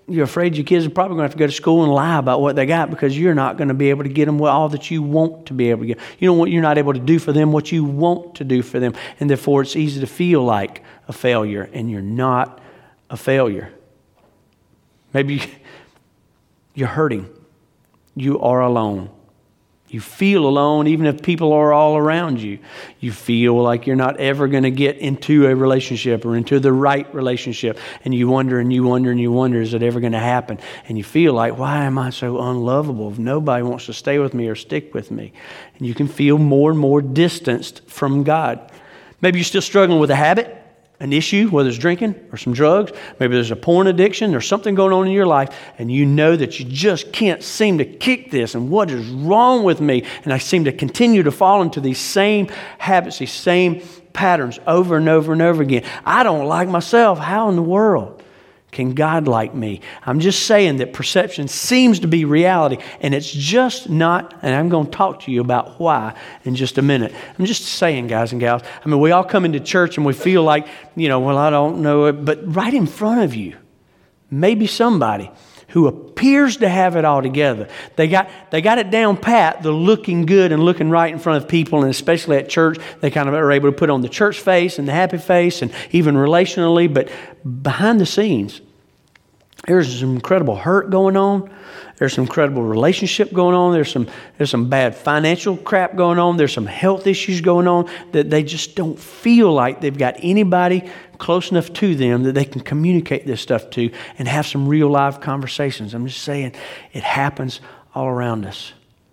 you're afraid your kids are probably going to have to go to school and lie about what they got because you're not going to be able to get them all that you want to be able to get. You know what? You're not able to do for them what you want to do for them. And therefore, it's easy to feel like a failure, and you're not a failure. Maybe you're hurting. You are alone. You feel alone even if people are all around you. You feel like you're not ever going to get into a relationship or into the right relationship. And you wonder and you wonder and you wonder, is it ever going to happen? And you feel like, why am I so unlovable if nobody wants to stay with me or stick with me? And you can feel more and more distanced from God. Maybe you're still struggling with a habit, an issue, whether it's drinking or some drugs. Maybe there's a porn addiction. There's something going on in your life, and you know that you just can't seem to kick this. And what is wrong with me? And I seem to continue to fall into these same habits, these same patterns over and over and over again. I don't like myself. How in the world can God like me? I'm just saying that perception seems to be reality, and it's just not, and I'm going to talk to you about why in just a minute. I'm just saying, guys and gals, I mean, we all come into church and we feel like, well, I don't know it, but right in front of you, maybe somebody who appears to have it all together. They got it down pat, the looking good and looking right in front of people, and especially at church, they kind of are able to put on the church face and the happy face and even relationally, but behind the scenes, there's some incredible hurt going on. There's some incredible relationship going on. There's some bad financial crap going on. There's some health issues going on that they just don't feel like they've got anybody close enough to them that they can communicate this stuff to and have some real live conversations. I'm just saying it happens all around us.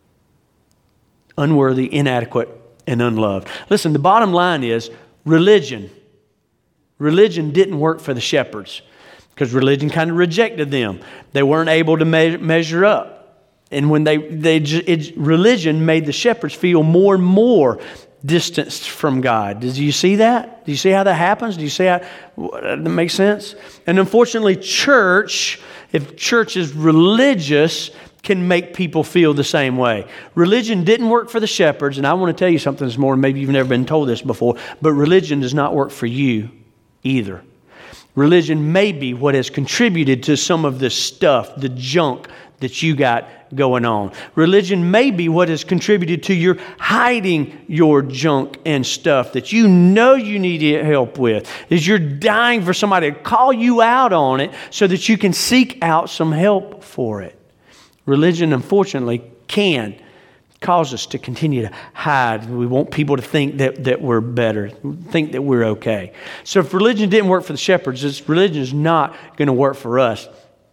Unworthy, inadequate, and unloved. Listen, the bottom line is religion. Religion didn't work for the shepherds, because religion kind of rejected them. They weren't able to measure up. And when religion made the shepherds feel more and more distanced from God. Do you see that? Do you see how that happens? Do you see how that makes sense? And unfortunately, if church is religious, can make people feel the same way. Religion didn't work for the shepherds, and I want to tell you something this morning. Maybe you've never been told this before, but religion does not work for you either. Religion may be what has contributed to some of the stuff, the junk that you got going on. Religion may be what has contributed to your hiding your junk and stuff that you know you need help with. Is you're dying for somebody to call you out on it so that you can seek out some help for it. Religion, unfortunately, can cause us to continue to hide. We want people to think that we're better, think that we're okay. So if religion didn't work for the shepherds, religion is not going to work for us.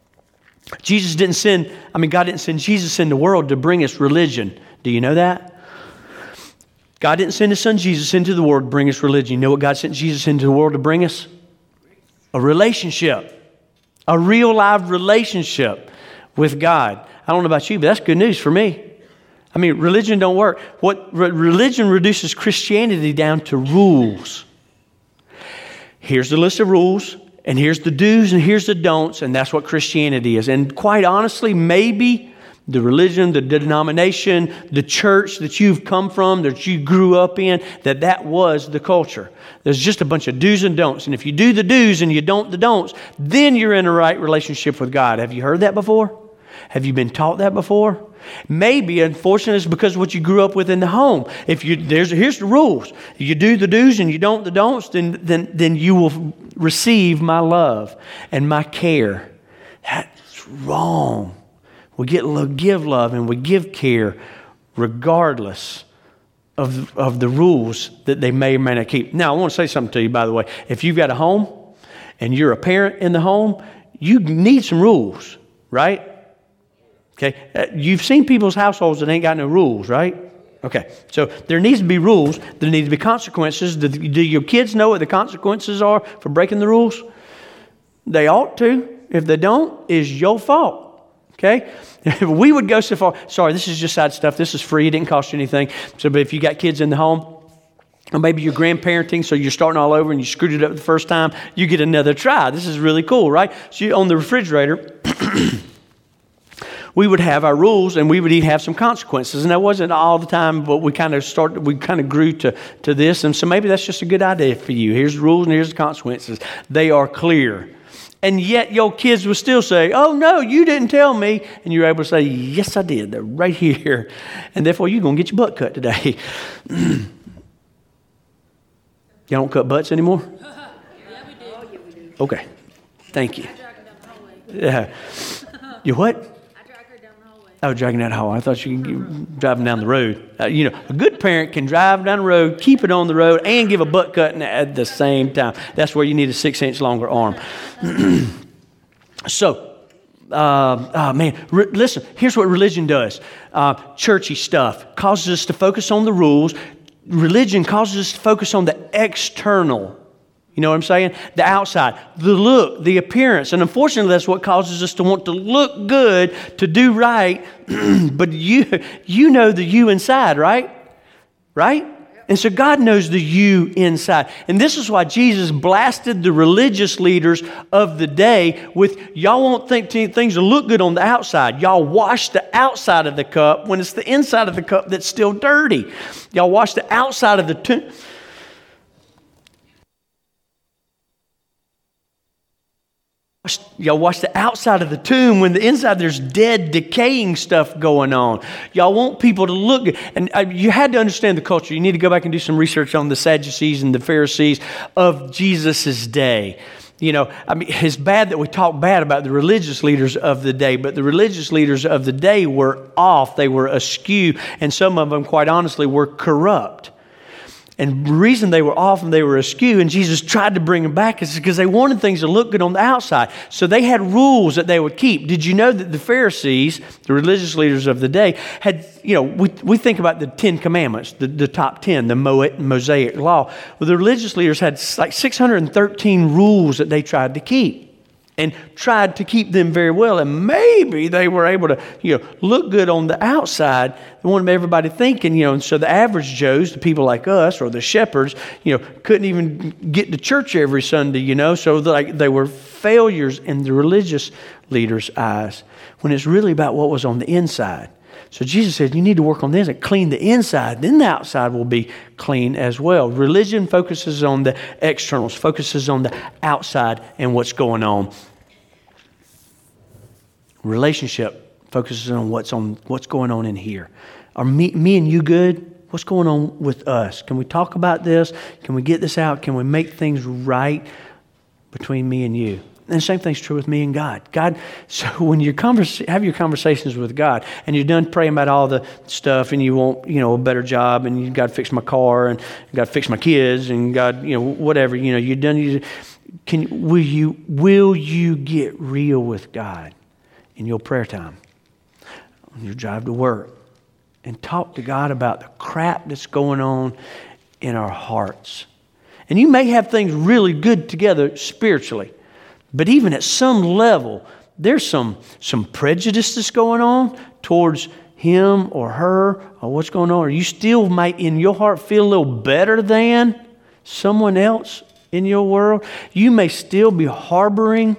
God didn't send Jesus in the world to bring us religion. Do you know that? God didn't send His Son Jesus into the world to bring us religion. You know what God sent Jesus into the world to bring us? A relationship. A real live relationship with God. I don't know about you, but that's good news for me. Religion don't work. Religion reduces Christianity down to rules. Here's the list of rules, and here's the do's, and here's the don'ts, and that's what Christianity is. And quite honestly, maybe the religion, the denomination, the church that you've come from, that you grew up in, that was the culture. There's just a bunch of do's and don'ts. And if you do the do's and you don't the don'ts, then you're in a right relationship with God. Have you heard that before? Have you been taught that before? Maybe, unfortunately, it's because of what you grew up with in the home. Here's the rules. You do the do's and you don't the don'ts, then you will receive my love and my care. That's wrong. We give love and we give care regardless of the rules that they may or may not keep. Now, I want to say something to you, by the way. If you've got a home and you're a parent in the home, you need some rules, right? Okay, you've seen people's households that ain't got no rules, right? Okay, so there needs to be rules. There need to be consequences. Do your kids know what the consequences are for breaking the rules? They ought to. If they don't, it's your fault. Okay? We would go so far. Sorry, this is just side stuff. This is free. It didn't cost you anything. So, but if you got kids in the home, or maybe you're grandparenting, so you're starting all over and you screwed it up the first time, you get another try. This is really cool, right? So on the refrigerator, we would have our rules and we would even have some consequences. And that wasn't all the time, but we kind of grew to this. And so maybe that's just a good idea for you. Here's the rules and here's the consequences. They are clear. And yet your kids will still say, oh, no, you didn't tell me. And you're able to say, yes, I did. They're right here. And therefore, you're going to get your butt cut today. Y'all don't cut butts anymore? Yeah, we do. Okay. Thank you. I drag her down the hallway. Yeah. You what? I drag her down the hallway. Oh, dragging that hallway. I thought you could driving down the road. A good parent can drive down the road, keep it on the road, and give a butt cutting at the same time. That's where you need a 6-inch longer arm. So, listen, here's what religion does. Churchy stuff causes us to focus on the rules. Religion causes us to focus on the external. You know what I'm saying? The outside, the look, the appearance. And unfortunately, that's what causes us to want to look good, to do right. But you know the you inside, right? Right? And so God knows the you inside. And this is why Jesus blasted the religious leaders of the day with, y'all won't think things will look good on the outside. Y'all wash the outside of the cup when it's the inside of the cup that's still dirty. Y'all wash the outside of the tomb. Y'all watch the outside of the tomb when the inside there's dead, decaying stuff going on. Y'all want people to look good. And you had to understand the culture. You need to go back and do some research on the Sadducees and the Pharisees of Jesus' day. It's bad that we talk bad about the religious leaders of the day, but the religious leaders of the day were off. They were askew, and some of them, quite honestly, were corrupt. And the reason they were off and they were askew, and Jesus tried to bring them back, is because they wanted things to look good on the outside. So they had rules that they would keep. Did you know that the Pharisees, the religious leaders of the day, had, we think about the 10 Commandments, the top 10, the Mosaic Law. Well, the religious leaders had like 613 rules that they tried to keep. And tried to keep them very well. And maybe they were able to, look good on the outside. They wanted everybody thinking, and so the average Joes, the people like us, or the shepherds, couldn't even get to church every Sunday, So they were failures in the religious leaders' eyes when it's really about what was on the inside. So Jesus said, you need to work on this and clean the inside. Then the outside will be clean as well. Religion focuses on the externals, focuses on the outside and what's going on. Relationship focuses on what's going on in here. Are me and you good? What's going on with us? Can we talk about this? Can we get this out? Can we make things right between me and you? And the same thing's true with me and God. So when you have your conversations with God and you're done praying about all the stuff and you want, a better job and you got to fix my car and you got to fix my kids and God, whatever, you're done. Will you get real with God in your prayer time, on your drive to work, and talk to God about the crap that's going on in our hearts? And you may have things really good together spiritually, but even at some level, there's some prejudice that's going on towards him or her or what's going on. Or you still might in your heart feel a little better than someone else in your world. You may still be harboring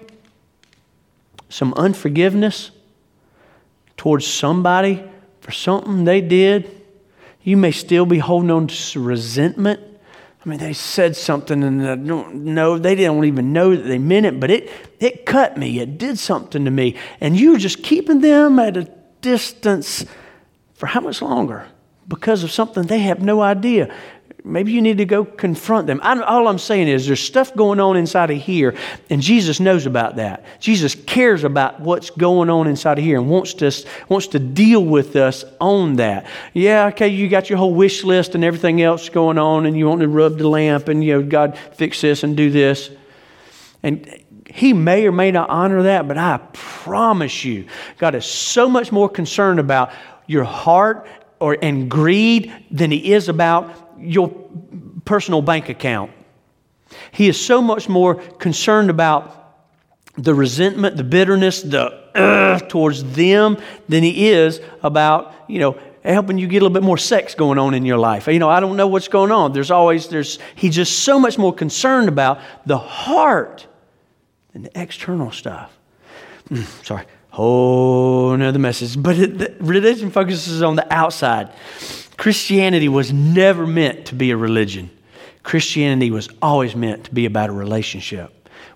some unforgiveness towards somebody for something they did. You may still be holding on to resentment. They said something and I don't know, they didn't even know that they meant it, but it cut me. It did something to me. And you're just keeping them at a distance for how much longer? Because of something they have no idea. Maybe you need to go confront them. All I'm saying is there's stuff going on inside of here, and Jesus knows about that. Jesus cares about what's going on inside of here and wants to deal with us on that. Yeah, okay, you got your whole wish list and everything else going on, and you want to rub the lamp, and God fix this and do this. And he may or may not honor that, but I promise you, God is so much more concerned about your heart and greed than he is about your personal bank account. He is so much more concerned about the resentment, the bitterness, towards them than he is about, helping you get a little bit more sex going on in your life. I don't know what's going on. He's just so much more concerned about the heart than the external stuff. Sorry. Whole another message. But religion focuses on the outside. Christianity was never meant to be a religion. Christianity was always meant to be about a relationship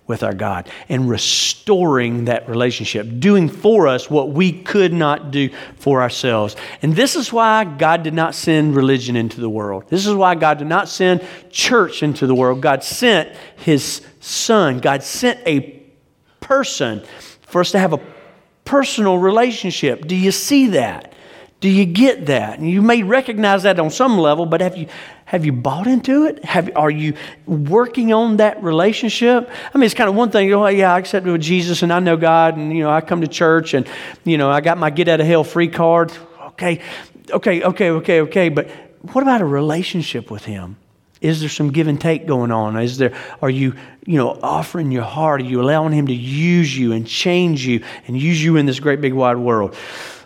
with our God and restoring that relationship, doing for us what we could not do for ourselves. And this is why God did not send religion into the world. This is why God did not send church into the world. God sent His Son. God sent a person for us to have a personal relationship. Do you see that? Do you get that? And you may recognize that on some level, but have you bought into it? Are you working on that relationship? I mean, it's kind of one thing, I accepted with Jesus and I know God and, I come to church and, I got my get out of hell free card. Okay. But what about a relationship with Him? Is there some give and take going on? Are you offering your heart? Are you allowing Him to use you and change you and use you in this great big wide world?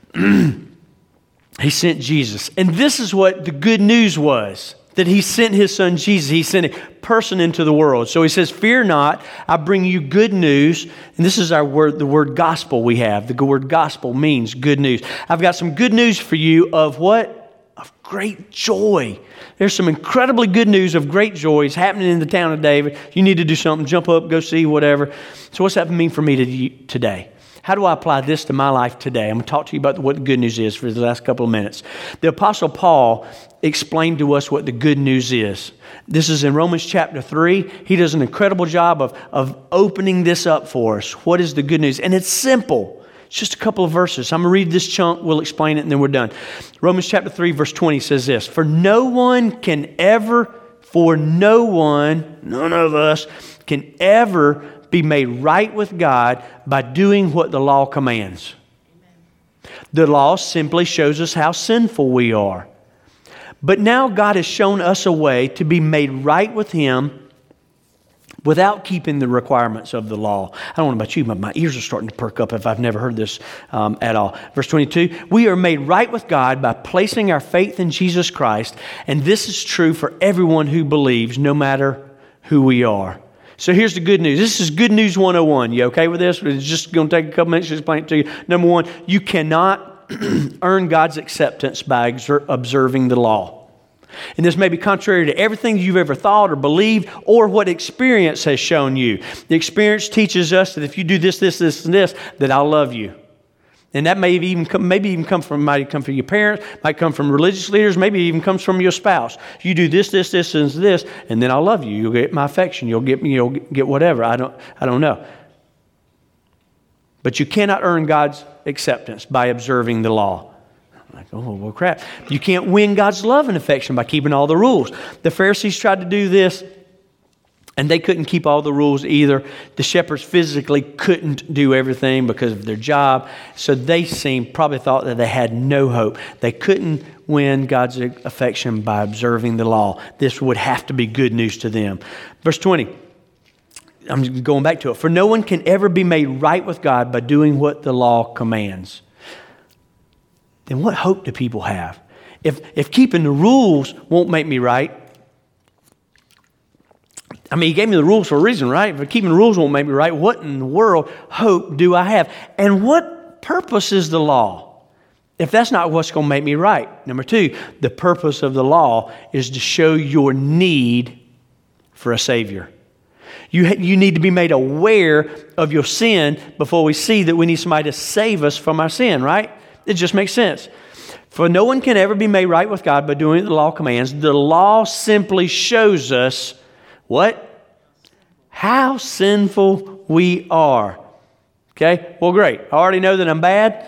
He sent Jesus. And this is what the good news was, that He sent His Son Jesus. He sent a person into the world. So He says, fear not, I bring you good news. And this is our word, the word gospel we have. The word gospel means good news. I've got some good news for you of what? Of great joy. There's some incredibly good news of great joy is happening in the town of David. You need to do something, jump up, go see, whatever. So what's that mean for me today? How do I apply this to my life today? I'm going to talk to you about what the good news is for the last couple of minutes. The Apostle Paul explained to us what the good news is. This is in Romans chapter 3. He does an incredible job of opening this up for us. What is the good news? And it's simple. It's just a couple of verses. I'm going to read this chunk. We'll explain it and then we're done. Romans chapter 3 verse 20 says this, none of us can ever be made right with God by doing what the law commands. The law simply shows us how sinful we are. But now God has shown us a way to be made right with Him without keeping the requirements of the law. I don't know about you, but my ears are starting to perk up if I've never heard this at all. Verse 22, we are made right with God by placing our faith in Jesus Christ, and this is true for everyone who believes, no matter who we are. So here's the good news. This is good news 101. You okay with this? It's just going to take a couple minutes to explain it to you. Number one, you cannot earn God's acceptance by observing the law. And this may be contrary to everything you've ever thought or believed or what experience has shown you. The experience teaches us that if you do this, and this, that I'll love you. And that may even come from your parents, might come from religious leaders, maybe even comes from your spouse. You do this, and this, and then I'll love you. You'll get my affection. You'll get whatever. I don't know. But you cannot earn God's acceptance by observing the law. I'm like, oh, well, crap. You can't win God's love and affection by keeping all the rules. The Pharisees tried to do this, and they couldn't keep all the rules either. The shepherds physically couldn't do everything because of their job. So they probably thought that they had no hope. They couldn't win God's affection by observing the law. This would have to be good news to them. Verse 20. I'm going back to it. For no one can ever be made right with God by doing what the law commands. Then what hope do people have? If keeping the rules won't make me right, I mean, He gave me the rules for a reason, right? If keeping the rules won't make me right, what in the world hope do I have? And what purpose is the law if that's not what's going to make me right? Number two, the purpose of the law is to show your need for a Savior. You need to be made aware of your sin before we see that we need somebody to save us from our sin, right? It just makes sense. For no one can ever be made right with God by doing what the law commands. The law simply shows us what? How sinful we are. Okay? Well, great. I already know that I'm bad.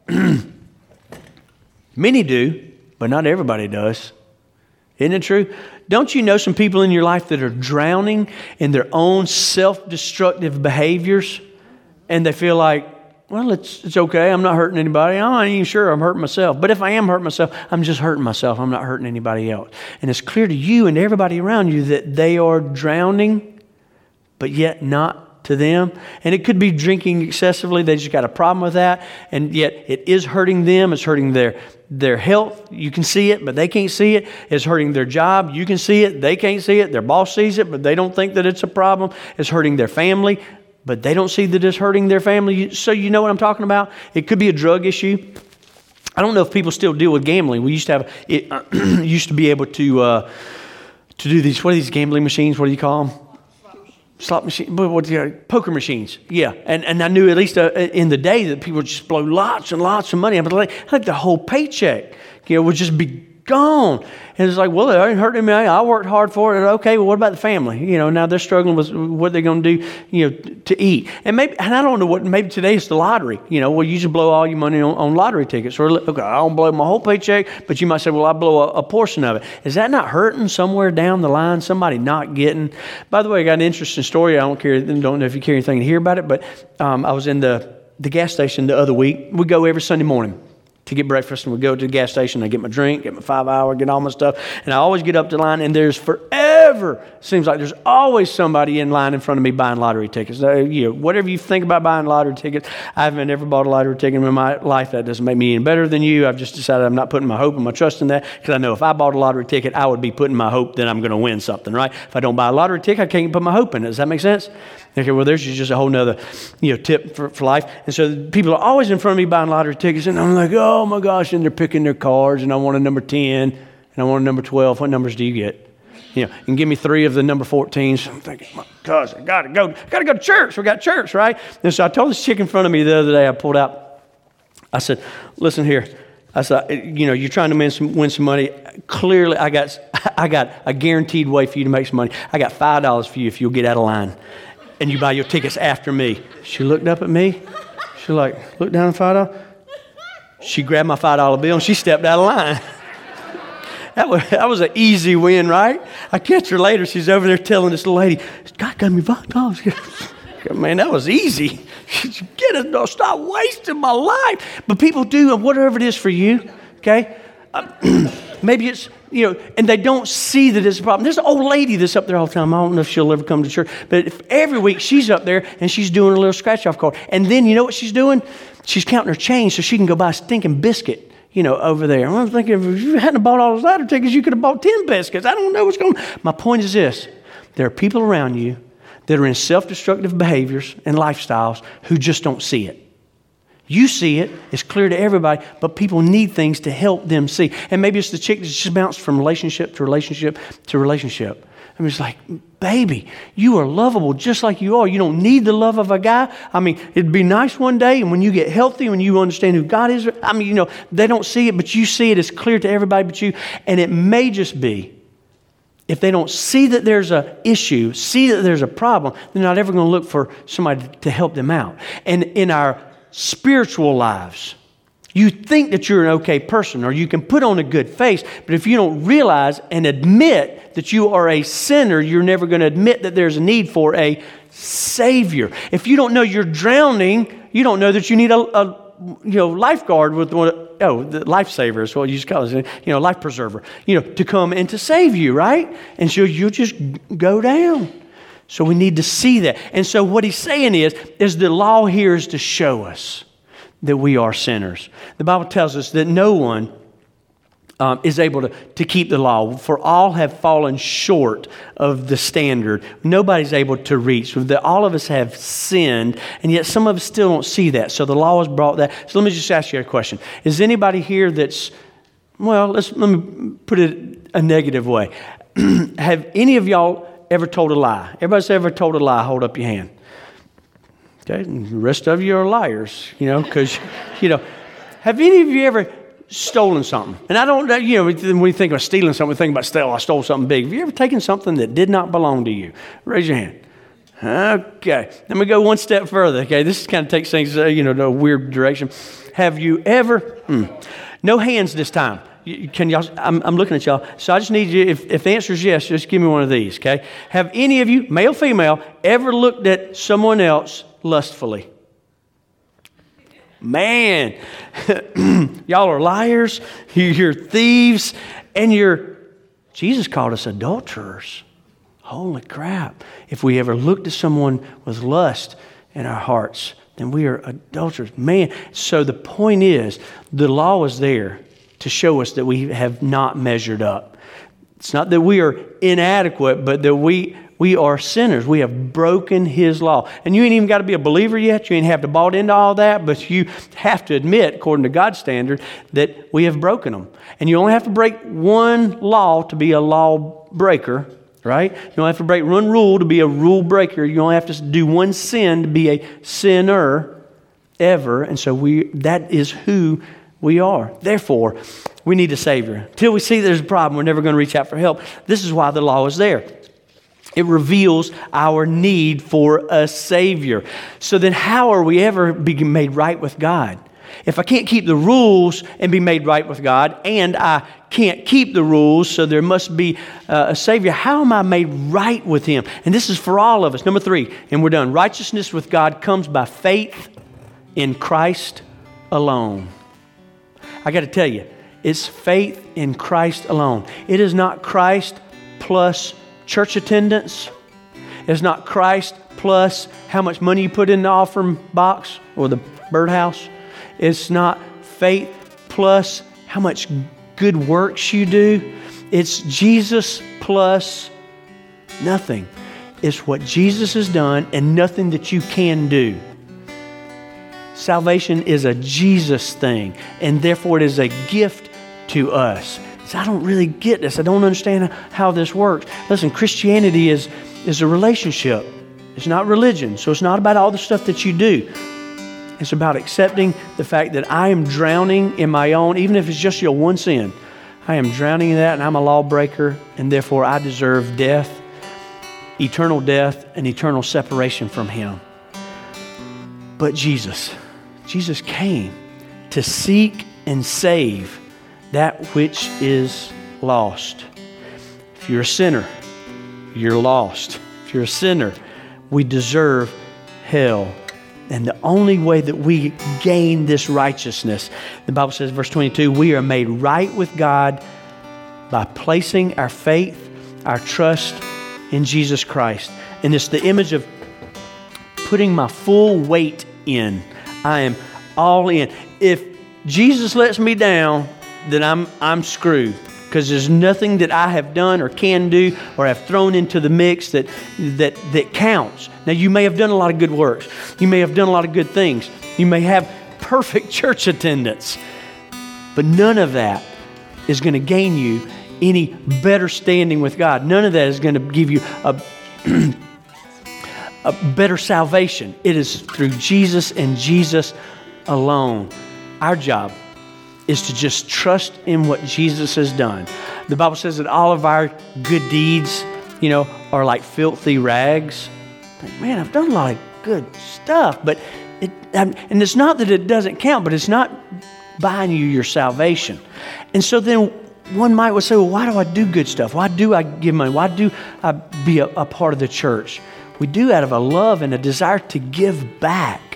Many do, but not everybody does. Isn't it true? Don't you know some people in your life that are drowning in their own self-destructive behaviors? And they feel like, well, it's okay. I'm not hurting anybody. I'm not even sure I'm hurting myself. But if I am hurting myself, I'm just hurting myself. I'm not hurting anybody else. And it's clear to you and everybody around you that they are drowning, but yet not to them. And it could be drinking excessively. They just got a problem with that. And yet it is hurting them. It's hurting their health. You can see it, but they can't see it. It's hurting their job. You can see it. They can't see it. Their boss sees it, but they don't think that it's a problem. It's hurting their family, but they don't see that it's hurting their family. So you know what I'm talking about? It could be a drug issue. I don't know if people still deal with gambling. We used to have it. Used to be able to do these. What are these gambling machines? What do you call them? slot machine, poker machines. Yeah. And I knew at least in the day that people would just blow lots and lots of money. I mean, like the whole paycheck, would just be gone. And it's like, well, it ain't hurting me. I worked hard for it. Okay, well, what about the family? Now they're struggling with what they're going to do, to eat. And I don't know maybe today it's the lottery. Well, you just blow all your money on lottery tickets. Or, okay, I don't blow my whole paycheck, but you might say, well, I blow a portion of it. Is that not hurting somewhere down the line? Somebody not getting? By the way, I got an interesting story. I don't know if you care anything to hear about it, but I was in the gas station the other week. We go every Sunday morning to get breakfast, and we go to the gas station. I get my drink, get my 5 hour, get all my stuff, and I always get up to line, and there's forever, seems like there's always somebody in line in front of me buying lottery tickets. Whatever you think about buying lottery tickets, I haven't ever bought a lottery ticket in my life. That doesn't make me any better than you. I've just decided I'm not putting my hope and my trust in that, because I know if I bought a lottery ticket, I would be putting my hope that I'm going to win something, right? If I don't buy a lottery ticket, I can't put my hope in it. Does that make sense? Okay, well, there's just a whole nother, tip for life. And so people are always in front of me buying lottery tickets, and I'm like, oh my gosh, and they're picking their cards, and I want a number 10, and I want a number 12. What numbers do you get? And give me 3 of the number 14s. I'm thinking, my gosh, I gotta go to church. We got church, right? And so I told this chick in front of me the other day, I pulled out, I said, listen here. I said, you're trying to win some money. Clearly, I got a guaranteed way for you to make some money. I got $5 for you if you'll get out of line and you buy your tickets after me. She looked up at me. She looked down at $5. She grabbed my $5 bill and she stepped out of line. That was an easy win, right? I catch her later. She's over there telling this little lady, God got me $5. Man, that was easy. Get it, no, stop wasting my life. But people do whatever it is for you, okay? Maybe it's, and they don't see that it's a problem. There's an old lady that's up there all the time. I don't know if she'll ever come to church. But every week she's up there and she's doing a little scratch-off card. And then you know what she's doing? She's counting her change so she can go buy a stinking biscuit, over there. I'm thinking, if you hadn't bought all those lottery tickets, you could have bought 10 biscuits. I don't know what's going on. My point is this. There are people around you that are in self-destructive behaviors and lifestyles who just don't see it. You see it. It's clear to everybody, but people need things to help them see. And maybe it's the chick that just bounced from relationship to relationship to relationship. I mean, it's like, baby, you are lovable just like you are. You don't need the love of a guy. I mean, it'd be nice one day, and when you get healthy, when you understand who God is, I mean, they don't see it, but you see it. It's clear to everybody but you. And it may just be, if they don't see that there's an issue, see that there's a problem, they're not ever going to look for somebody to help them out. And in our spiritual lives, you think that you're an okay person, or you can put on a good face, but if you don't realize and admit that you are a sinner, you're never going to admit that there's a need for a Savior. If you don't know you're drowning, you don't know that you need a lifeguard with the lifesaver is what you just call it, life preserver, to come and to save you, right? And so you'll just go down. So we need to see that. And so what he's saying is the law here is to show us that we are sinners. The Bible tells us that no one is able to keep the law, for all have fallen short of the standard. Nobody's able to reach. All of us have sinned, and yet some of us still don't see that. So the law has brought that. So let me just ask you a question. Is anybody here that's, let me put it a negative way. Have any of y'all ever told a lie? Everybody's ever told a lie? Hold up your hand. Okay, and the rest of you are liars, because, have any of you ever stolen something? And I don't, when we think of stealing something, we think about I stole something big. Have you ever taken something that did not belong to you? Raise your hand. Okay, let me go one step further. Okay, this kind of takes things, to a weird direction. Have you ever, no hands this time. Can y'all? I'm looking at y'all. So I just need you, if the answer is yes, just give me one of these, okay? Have any of you, male, female, ever looked at someone else lustfully? Man, y'all are liars, you're thieves, and Jesus called us adulterers. Holy crap. If we ever looked at someone with lust in our hearts, then we are adulterers. Man, so the point is, the law is there to show us that we have not measured up. It's not that we are inadequate, but that we are sinners. We have broken His law. And you ain't even got to be a believer yet. You ain't have to bought into all that, but you have to admit, according to God's standard, that we have broken them. And you only have to break one law to be a law breaker, right? You don't have to break one rule to be a rule breaker. You don't have to do one sin to be a sinner ever. And so that is who we are. Therefore, we need a Savior. Until we see there's a problem, we're never going to reach out for help. This is why the law is there. It reveals our need for a Savior. So then how are we ever be made right with God? If I can't keep the rules and be made right with God, and I can't keep the rules, so there must be a Savior, how am I made right with Him? And this is for all of us. Number 3, and we're done. Righteousness with God comes by faith in Christ alone. I got to tell you, it's faith in Christ alone. It is not Christ plus church attendance. It's not Christ plus how much money you put in the offering box or the birdhouse. It's not faith plus how much good works you do. It's Jesus plus nothing. It's what Jesus has done and nothing that you can do. Salvation is a Jesus thing, and therefore it is a gift to us. So I don't really get this. I don't understand how this works. Listen, Christianity is a relationship. It's not religion. So it's not about all the stuff that you do. It's about accepting the fact that I am drowning in my own, even if it's just your one sin. I am drowning in that, and I'm a lawbreaker, and therefore I deserve death, eternal and eternal separation from Him. But Jesus came to seek and save that which is lost. If you're a sinner, you're lost. If you're a sinner, we deserve hell. And the only way that we gain this righteousness, the Bible says, verse 22, we are made right with God by placing our faith, our trust in Jesus Christ. And it's the image of putting my full weight in. I am all in. If Jesus lets me down, then I'm screwed, because there's nothing that I have done or can do or have thrown into the mix that counts. Now, you may have done a lot of good works. You may have done a lot of good things. You may have perfect church attendance. But none of that is going to gain you any better standing with God. None of that is going to give you a better salvation. It is through Jesus and Jesus alone. Our job is to just trust in what Jesus has done. The Bible says that all of our good deeds, are like filthy rags. Man, I've done a lot of good stuff, but and it's not that it doesn't count, but it's not buying you your salvation. And so then one might say, well, why do I do good stuff? Why do I give money? Why do I be a part of the church? We do out of a love and a desire to give back,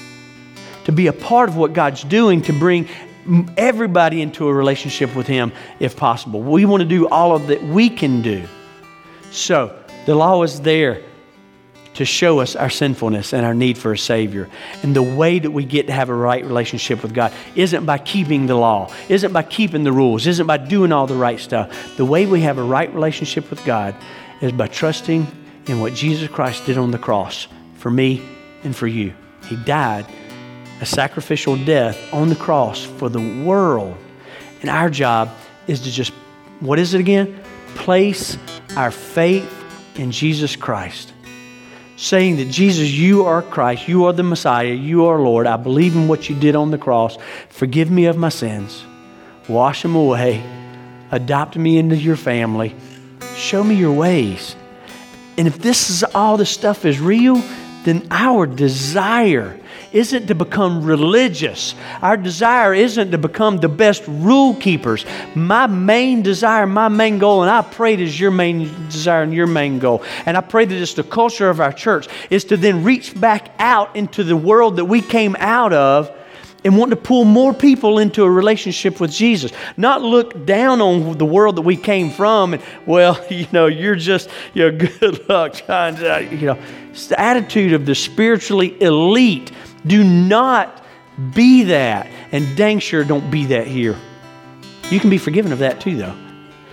to be a part of what God's doing, to bring everybody into a relationship with Him if possible. We want to do all of that we can do. So the law is there to show us our sinfulness and our need for a Savior. And the way that we get to have a right relationship with God isn't by keeping the law, isn't by keeping the rules, isn't by doing all the right stuff. The way we have a right relationship with God is by trusting in what Jesus Christ did on the cross for me and for you. He died a sacrificial death on the cross for the world. And our job is to just, what is it again? Place our faith in Jesus Christ. Saying that, Jesus, you are Christ, you are the Messiah, you are Lord. I believe in what you did on the cross. Forgive me of my sins. Wash them away. Adopt me into your family. Show me your ways. And if all this stuff is real, then our desire isn't to become religious. Our desire isn't to become the best rule keepers. My main desire, my main goal, and I pray it is your main desire and your main goal, and I pray that it's the culture of our church, is to then reach back out into the world that we came out of and want to pull more people into a relationship with Jesus. Not look down on the world that we came from and, well, you're just, good luck trying to, it's the attitude of the spiritually elite. Do not be that. And dang sure don't be that here. You can be forgiven of that too, though.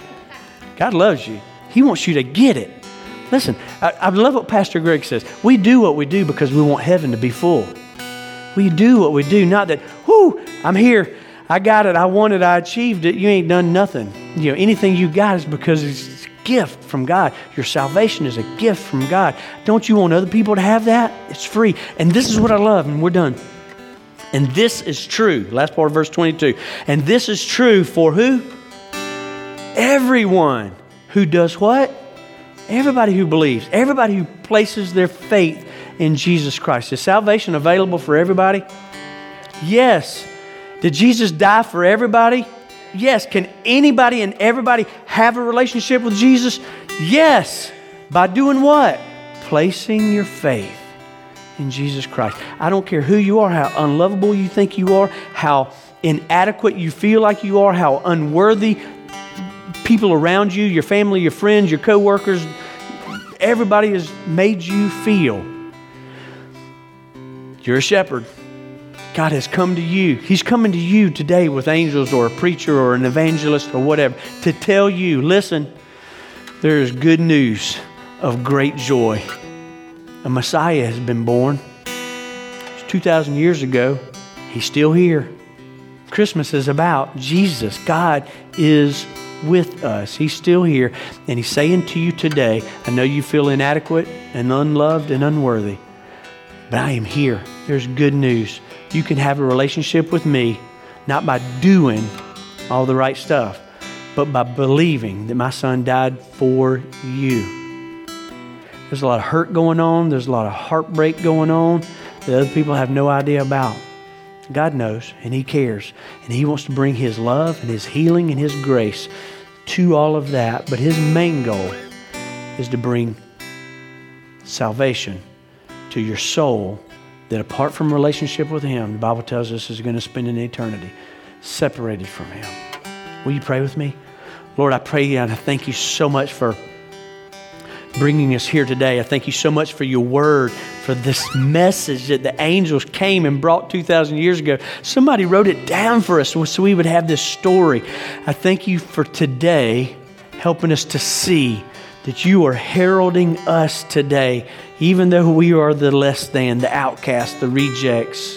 God loves you. He wants you to get it. Listen, I love what Pastor Greg says. We do what we do because we want heaven to be full. We do what we do, not that, I'm here, I got it, I want it, I achieved it. You ain't done nothing. Anything you got is because gift from God. Your salvation is a gift from God. Don't you want other people to have that? It's free. And this is what I love, and we're done. And this is true. Last part of verse 22. And this is true for who? Everyone who does what? Everybody who believes. Everybody who places their faith in Jesus Christ. Is salvation available for everybody? Yes. Did Jesus die for everybody? Yes. Can anybody and everybody have a relationship with Jesus? Yes. By doing what? Placing your faith in Jesus Christ. I don't care who you are, how unlovable you think you are, how inadequate you feel like you are, how unworthy people around you, your family, your friends, your co-workers, everybody has made you feel. You're a shepherd. God has come to you. He's coming to you today with angels or a preacher or an evangelist or whatever to tell you, listen, there is good news of great joy. A Messiah has been born. It's 2,000 years ago. He's still here. Christmas is about Jesus. God is with us. He's still here. And He's saying to you today, I know you feel inadequate and unloved and unworthy, but I am here. There's good news. You can have a relationship with me, not by doing all the right stuff, but by believing that my Son died for you. There's a lot of hurt going on. There's a lot of heartbreak going on that other people have no idea about. God knows, and He cares, and He wants to bring His love and His healing and His grace to all of that. But His main goal is to bring salvation to your soul that apart from relationship with Him, the Bible tells us is going to spend an eternity separated from Him. Will you pray with me? Lord, I pray and I thank You so much for bringing us here today. I thank You so much for Your word, for this message that the angels came and brought 2,000 years ago. Somebody wrote it down for us so we would have this story. I thank You for today helping us to see that You are heralding us today, even though we are the less than, the outcasts, the rejects,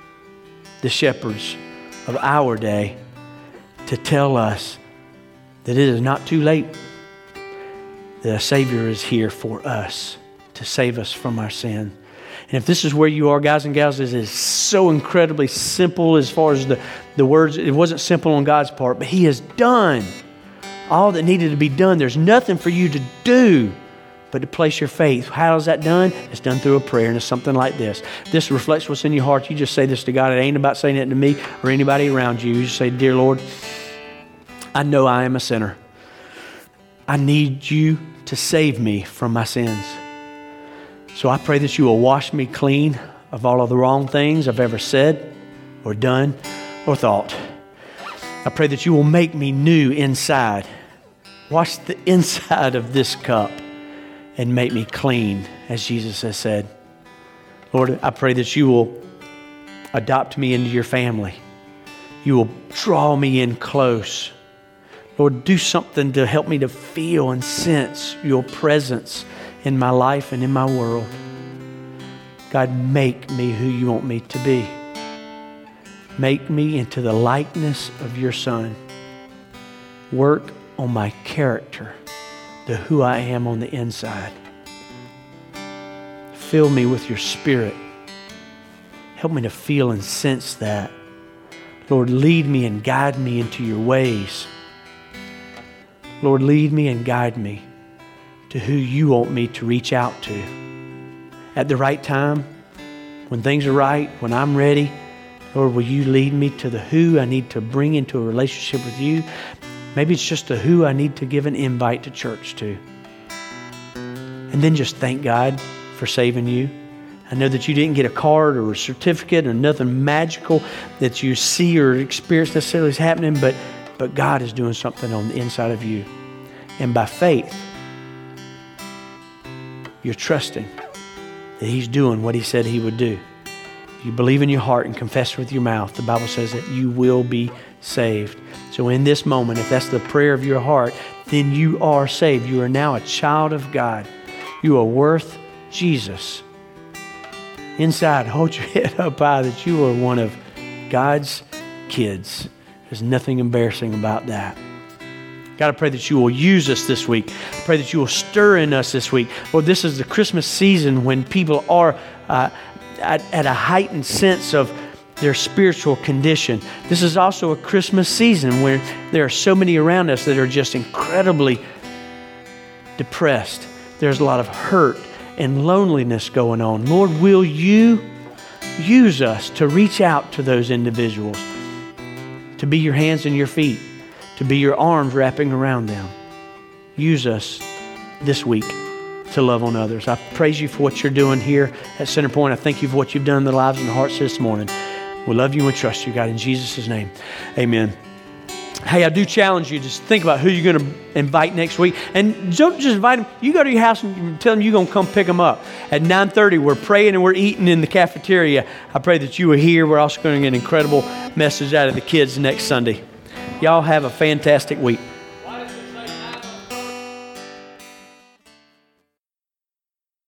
the shepherds of our day, to tell us that it is not too late, that a Savior is here for us to save us from our sin. And if this is where you are, guys and gals, it is so incredibly simple as far as the words. It wasn't simple on God's part, but He has done all that needed to be done. There's nothing for you to do but to place your faith. How is that done? It's done through a prayer, and it's something like this. This reflects what's in your heart. You just say this to God. It ain't about saying it to me or anybody around you. You just say, Dear Lord, I know I am a sinner. I need You to save me from my sins. So I pray that You will wash me clean of all of the wrong things I've ever said or done or thought. I pray that You will make me new inside. Wash the inside of this cup and make me clean, as Jesus has said. Lord, I pray that You will adopt me into Your family. You will draw me in close. Lord, do something to help me to feel and sense Your presence in my life and in my world. God, make me who You want me to be. Make me into the likeness of Your Son. Work on my character, the who I am on the inside. Fill me with Your Spirit. Help me to feel and sense that. Lord, lead me and guide me into Your ways. Lord, lead me and guide me to who You want me to reach out to. At the right time, when things are right, when I'm ready, Lord, will You lead me to the who I need to bring into a relationship with You? Maybe it's just the who I need to give an invite to church to. And then just thank God for saving you. I know that you didn't get a card or a certificate or nothing magical that you see or experience necessarily is happening, but God is doing something on the inside of you. And by faith, you're trusting that He's doing what He said He would do. If you believe in your heart and confess with your mouth, the Bible says that you will be saved. So in this moment, if that's the prayer of your heart, then you are saved. You are now a child of God. You are worth Jesus. Inside, hold your head up high that you are one of God's kids. There's nothing embarrassing about that. God, I pray that you will use us this week. I pray that you will stir in us this week. Lord, this is the Christmas season when people are at a heightened sense of their spiritual condition. This is also a Christmas season where there are so many around us that are just incredibly depressed. There's a lot of hurt and loneliness going on. Lord, will you use us to reach out to those individuals, to be your hands and your feet, to be your arms wrapping around them. Use us this week to love on others. I praise you for what you're doing here at Centerpoint. I thank you for what you've done in the lives and the hearts this morning. We love you and trust you, God, in Jesus' name. Amen. Hey, I do challenge you to think about who you're going to invite next week. And don't just invite them. You go to your house and tell them you're going to come pick them up. At 9:30, we're praying and we're eating in the cafeteria. I pray that you are here. We're also going to get an incredible message out of the kids next Sunday. Y'all have a fantastic week.